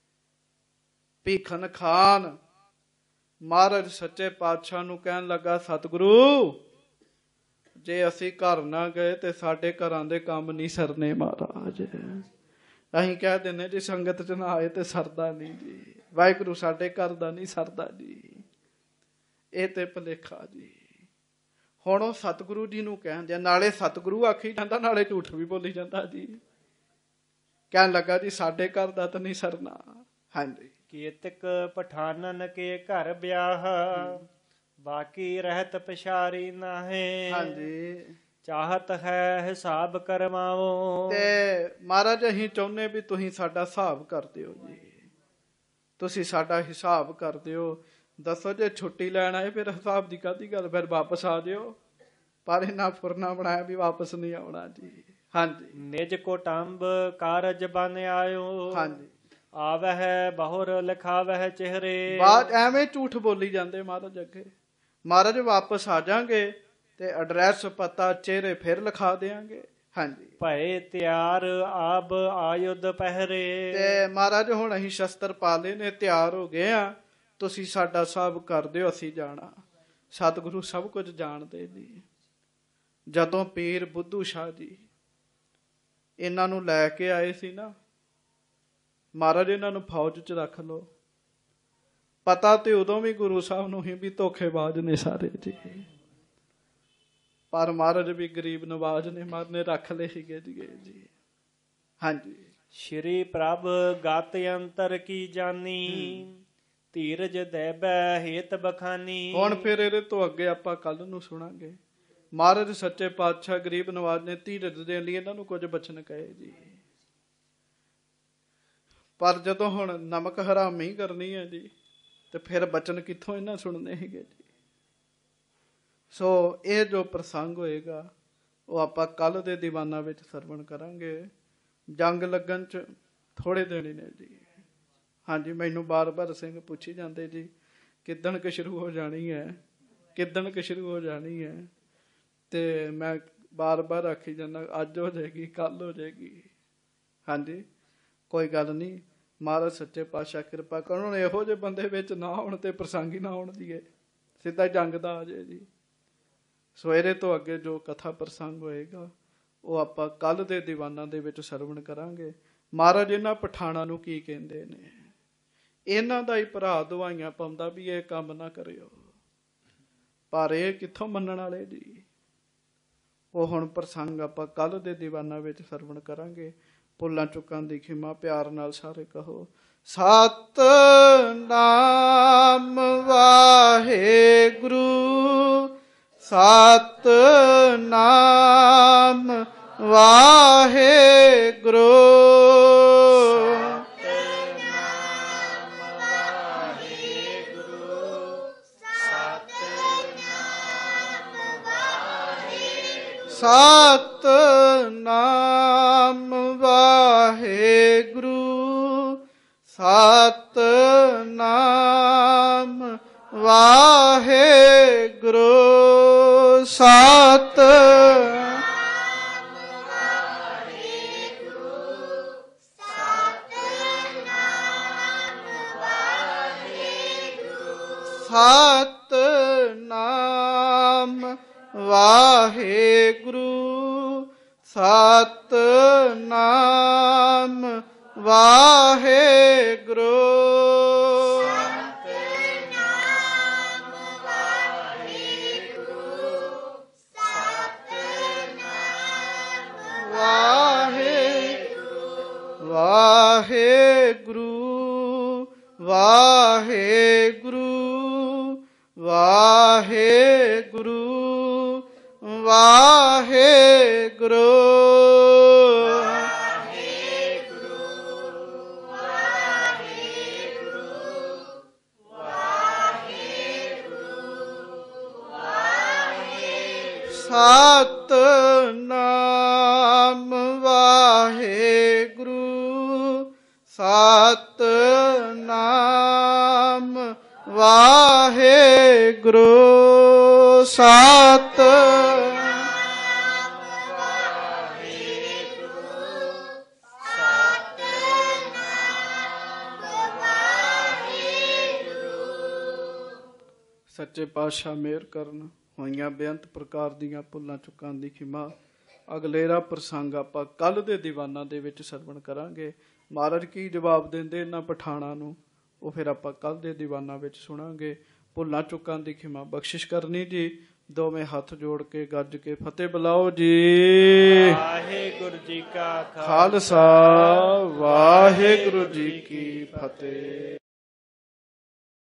ਭੀਖਨ ਖਾਨ ਮਹਾਰਾਜ ਸੱਚੇ ਪਾਤਸ਼ਾਹ ਨੂੰ ਕਹਿਣ ਲੱਗਾ, ਸਤਿਗੁਰੂ ਜੇ ਅਸੀਂ ਘਰ ਨਾ ਗਏ ਤੇ ਸਾਡੇ ਘਰਾਂ ਦੇ ਕੰਮ ਨਹੀਂ ਸਰਨੇ ਮਹਾਰਾਜ। ਅਸੀਂ ਕਹਿ ਦਿੰਦੇ ਜੀ ਸੰਗਤ ਚ ਨਾ ਆਏ ਤੇ ਸਰਦਾ ਨਹੀਂ ਜੀ, ਵਾਹਿਗੁਰੂ ਸਾਡੇ ਘਰ ਦਾ ਨਹੀਂ ਸਰਦਾ ਜੀ। ਇਹ ਤੇ ਭੁਲੇਖਾ ਜੀ। ਹੁਣ ਉਹ ਸਤਿਗੁਰੂ ਜੀ ਨੂੰ ਕਹਿੰਦੇ, ਨਾਲੇ ਸਤਿਗੁਰੂ ਆਖੀ ਜਾਂਦਾ ਨਾਲੇ ਝੂਠ ਵੀ ਬੋਲੀ ਜਾਂਦਾ ਜੀ। ਕਹਿਣ ਲੱਗਾ ਜੀ ਸਾਡੇ ਘਰ ਦਾ ਤਾਂ ਨਹੀਂ ਸਰਨਾ। ਹਾਂਜੀ। ਕੀਤਕ ਪਠਾਨਨ ਕੇ ਘਰ ਵਿਆਹ, ਬਾਕੀ ਰਹਿਤ ਪਿਸ਼ਾਰੀ ਨਾਹੇ। ਹਾਂਜੀ। ਚਾਹਤ ਹੈ ਹਿਸਾਬ ਕਰਵਾਓ, ਤੇ ਮਹਾਰਾਜ ਅਸੀਂ ਚਾਹੁੰਦੇ ਵੀ ਤੁਸੀਂ ਸਾਡਾ ਹਿਸਾਬ ਕਰ ਦਿਓ ਜੀ, ਤੁਸੀਂ ਸਾਡਾ ਹਿਸਾਬ ਕਰ ਦਿਓ। ਦੱਸੋ ਜੇ ਛੁੱਟੀ ਲੈਣ ਆਏ ਫਿਰ ਹਿਸਾਬ ਦੀ ਕਾਹਦੀ ਗੱਲ, ਫਿਰ ਵਾਪਸ ਆ ਜਿਓ। ਪਰ ਇਹਨਾਂ ਫੁਰਨਾ ਬਣਾਇਆ ਵੀ ਵਾਪਸ ਨਹੀਂ ਆਉਣਾ ਜੀ। ਹਾਂਜੀ। ਨਿਜ ਕੁਟੰਬ ਕਾਰਜ ਬਨ ਆਇਓ, ਹਾਂਜੀ। ਆਵਹਿ ਬਹੁਰ ਲਿਖਾਵਹਿ ਚਿਹਰੇ, ਬਾਅਦ ਐਵੇਂ ਝੂਠ ਬੋਲੀ ਜਾਂਦੇ ਮਹਾਰਾਜ ਅੱਗੇ। ਮਹਾਰਾਜ ਵਾਪਸ ਆ ਜਾਾਂਗੇ ਤੇ ਐਡਰੈਸ ਪਤਾ ਚਿਹਰੇ ਫਿਰ ਲਿਖਾ ਦੇਾਂਗੇ। ਹਾਂਜੀ, ਭਏ ਤਿਆਰ ਆਬ ਆਯੁਧ ਪਹਿਰੇ। ਤੇ ਮਹਾਰਾਜ ਹੁਣ ਅਸੀਂ ਸ਼ਸਤਰ ਪਾ ਲਏ ਨੇ, ਤਿਆਰ ਹੋ ਗਏ ਆ, ਤੁਸੀਂ ਸਾਡਾ ਸਭ ਕਰ ਦਿਓ, ਅਸੀਂ ਜਾਣਾ। ਸਤਿਗੁਰੂ ਸਭ ਕੁਝ ਜਾਣਦੇ ਜੀ। ਜਦੋਂ ਪੀਰ ਬੁੱਧੂ ਸ਼ਾਹ ਜੀ ਇਹਨਾਂ ਨੂੰ ਲੈ ਕੇ ਆਏ ਸੀ ਨਾ, ਮਹਾਰਾਜ ਇਹਨਾਂ ਨੂੰ ਫੌਜ 'ਚ ਰੱਖ ਲਓ। ਪਤਾ ਤੇ ਉਦੋਂ ਵੀ ਗੁਰੂ ਸਾਹਿਬ ਨੂੰ ਹੀ ਵੀ ਧੋਖੇਬਾਜ਼ ਨੇ ਸਾਰੇ ਜੀ, ਪਰ ਮਹਾਰਾਜ ਵੀ ਗਰੀਬ ਨਵਾਜ ਨੇ, ਮਹਾਰਾਜ ਨੇ ਰੱਖ ਲਏ ਸੀਗੇ ਜੀ। ਹਾਂਜੀ, ਸ਼੍ਰੀ ਪ੍ਰਭ ਗਤ ਅੰਤਰ ਕੀ ਜਾਨੀ, ਧੀਰਜ ਦੇਬੈ ਹੇਤ ਬਖਾਨੀ। ਹੁਣ ਫਿਰ ਇਹਦੇ ਤੋਂ ਅੱਗੇ ਆਪਾਂ ਕੱਲ ਨੂੰ ਸੁਣਾਂਗੇ। ਮਹਾਰਾਜ ਸੱਚੇ ਪਾਤਸ਼ਾਹ ਗਰੀਬ ਨਵਾਜ ਨੇ ਧੀਰਜ ਦੇਣ ਲਈ ਇਹਨਾਂ ਨੂੰ ਕੁਝ ਬਚਨ ਕਹੇ ਜੀ, ਪਰ ਜਦੋਂ ਹੁਣ ਨਮਕ ਹਰਾਮੀ ਕਰਨੀ ਹੈ ਜੀ, ਤੇ ਫਿਰ ਬਚਨ ਕਿੱਥੋਂ ਇਹਨਾਂ ਸੁਣਨੇ ਸੀਗੇ ਜੀ। ਸੋ ਇਹ ਜੋ ਪ੍ਰਸੰਗ ਹੋਏਗਾ ਉਹ ਆਪਾਂ ਕੱਲ ਦੇ ਦੀਵਾਨਾਂ ਵਿੱਚ ਸਰਵਣ ਕਰਾਂਗੇ। ਜੰਗ ਲੱਗਣ 'ਚ ਥੋੜੇ ਦਿਨ ਹੀ ਨੇ ਜੀ। ਹਾਂਜੀ, ਮੈਨੂੰ ਬਾਰ ਬਾਰ ਸਿੰਘ ਪੁੱਛੀ ਜਾਂਦੇ ਜੀ ਕਿੱਦਣ ਕੁ ਸ਼ੁਰੂ ਹੋ ਜਾਣੀ ਹੈ, ਕਿੱਦਣ ਕੁ ਸ਼ੁਰੂ ਹੋ ਜਾਣੀ ਹੈ, ਤੇ ਮੈਂ ਬਾਰ ਬਾਰ ਆਖੀ ਜਾਂਦਾ ਅੱਜ ਹੋ ਜਾਏਗੀ, ਕੱਲ ਹੋ ਜਾਏਗੀ। ਹਾਂਜੀ, ਕੋਈ ਗੱਲ ਨਹੀਂ, ਮਹਾਰਾਜ ਸੱਚੇ ਪਾਤਸ਼ਾਹ ਕਿਰਪਾ ਕਰਨ। ਇਹੋ ਜਿਹੇ ਬੰਦੇ ਵਿੱਚ ਨਾ ਹੋਣ ਤੇ ਪ੍ਰਸੰਗ ਹੀ ਨਾ ਹੋਣ ਦੀਏ, ਸਿੱਧਾ ਜੰਗ ਦਾ ਆ ਜਾਏ ਜੀ। ਸਵੇਰੇ ਤੋਂ ਅੱਗੇ ਜੋ ਕਥਾ ਪ੍ਰਸੰਗ ਹੋਏਗਾ ਉਹ ਆਪਾਂ ਕੱਲ ਦੇ ਦੀਵਾਨਾਂ ਦੇ ਵਿੱਚ ਸਰਵਣ ਕਰਾਂਗੇ। ਮਹਾਰਾਜ ਇਹਨਾਂ ਪਠਾਣਾਂ ਨੂੰ ਕੀ ਕਹਿੰਦੇ ਨੇ, ਇਹਨਾਂ ਦਾ ਹੀ ਭਰਾ ਦਵਾਈਆਂ ਪਾਉਂਦਾ ਵੀ ਇਹ ਕੰਮ ਨਾ ਕਰਿਓ, ਪਰ ਇਹ ਕਿੱਥੋਂ ਮੰਨਣ ਵਾਲੇ ਜੀ। ਉਹ ਹੁਣ ਪ੍ਰਸੰਗ ਆਪਾਂ ਕੱਲ ਦੇ ਦੀਵਾਨਾਂ ਵਿੱਚ ਸਰਵਣ ਕਰਾਂਗੇ। ਭੁੱਲਾਂ ਚੁੱਕਾਂ ਦੀ ਖਿਮਾ ਪਿਆਰ ਨਾਲ ਸਾਰੇ ਕਹੋ। ਸਤਿਨਾਮ ਵਾਹਿਗੁਰੂ, ਸਤਿਨਾਮ ਵਾਹਿਗੁਰੂ, ਸਤਿਨਾਮ ਵਾਹਿਗੁਰੂ, ਸਤਿਨਾਮ ਵਾਹਿਗੁਰੂ, ਸਤਿਨਾਮ ਵਾਹਿਗੁਰੂ, ਸਤਿਨਾਮ ਵਾਹਿਗੁਰੂ, ਸਤਿਨਾਮ ਵਾਹਿਗੁਰੂ, ਸਤਿਨਾਮ ਵਾਹਿਗੁਰੂ, ਸਤਿਨਾਮ ਵਾਹਿਗੁਰੂ, ਸਤਿਨਾਮ ਵਾਹਿਗੁਰੂ, ਵਾਹਿਗੁਰੂ, ਵਾਹਿਗੁਰੂ, ਵਾਹਿਗੁਰੂ, ਵਾਹਿਗੁਰੂ, ਸਤਿਨਾਮ ਵਾਹਿਗੁਰੂ, ਸਤਿਨਾਮ ਵਾਹਿਗੁਰੂ, ਸਤਿਨਾਮ ਵਾਹਿਗੁਰੂ, ਸਤਿਨਾਮ। ਸੱਚੇ ਪਾਤਸ਼ਾਹ ਮਿਹਰ ਕਰਨ। ਹੋਈਆਂ ਬੇਅੰਤ ਪ੍ਰਕਾਰ ਦੀਆਂ ਭੁੱਲਾਂ ਚੁੱਕਾਂ ਦੀ ਖਿਮਾ। ਅਗਲੇਰਾ ਪ੍ਰਸੰਗ ਆਪਾਂ ਕੱਲ ਦੇ ਦੀਵਾਨਾਂ ਦੇ ਵਿੱਚ ਸਰਵਣ ਕਰਾਂਗੇ। ਮਹਾਰਾਜ ਕੀ ਜਵਾਬ ਦਿੰਦੇ ਇਹਨਾਂ ਪਠਾਣਾਂ ਨੂੰ, ਉਹ ਫਿਰ ਆਪਾਂ ਕੱਲ ਦੇ ਦੀਵਾਨਾਂ ਵਿੱਚ ਸੁਣਾਂਗੇ। ਭੁੱਲਾਂ ਚੁੱਕਾਂ ਦੀ ਖਿਮਾ ਬਖਸ਼ਿਸ਼ ਕਰਨੀ ਜੀ। ਦੋਵੇਂ ਹੱਥ ਜੋੜ ਕੇ ਗੱਜ ਕੇ ਫਤਿਹ ਬੁਲਾਓ ਜੀ। ਵਾਹਿਗੁਰੂ ਜੀ ਕਾ ਖਾਲਸਾ, ਵਾਹਿਗੁਰੂ ਜੀ ਕੀ ਫਤਿਹ।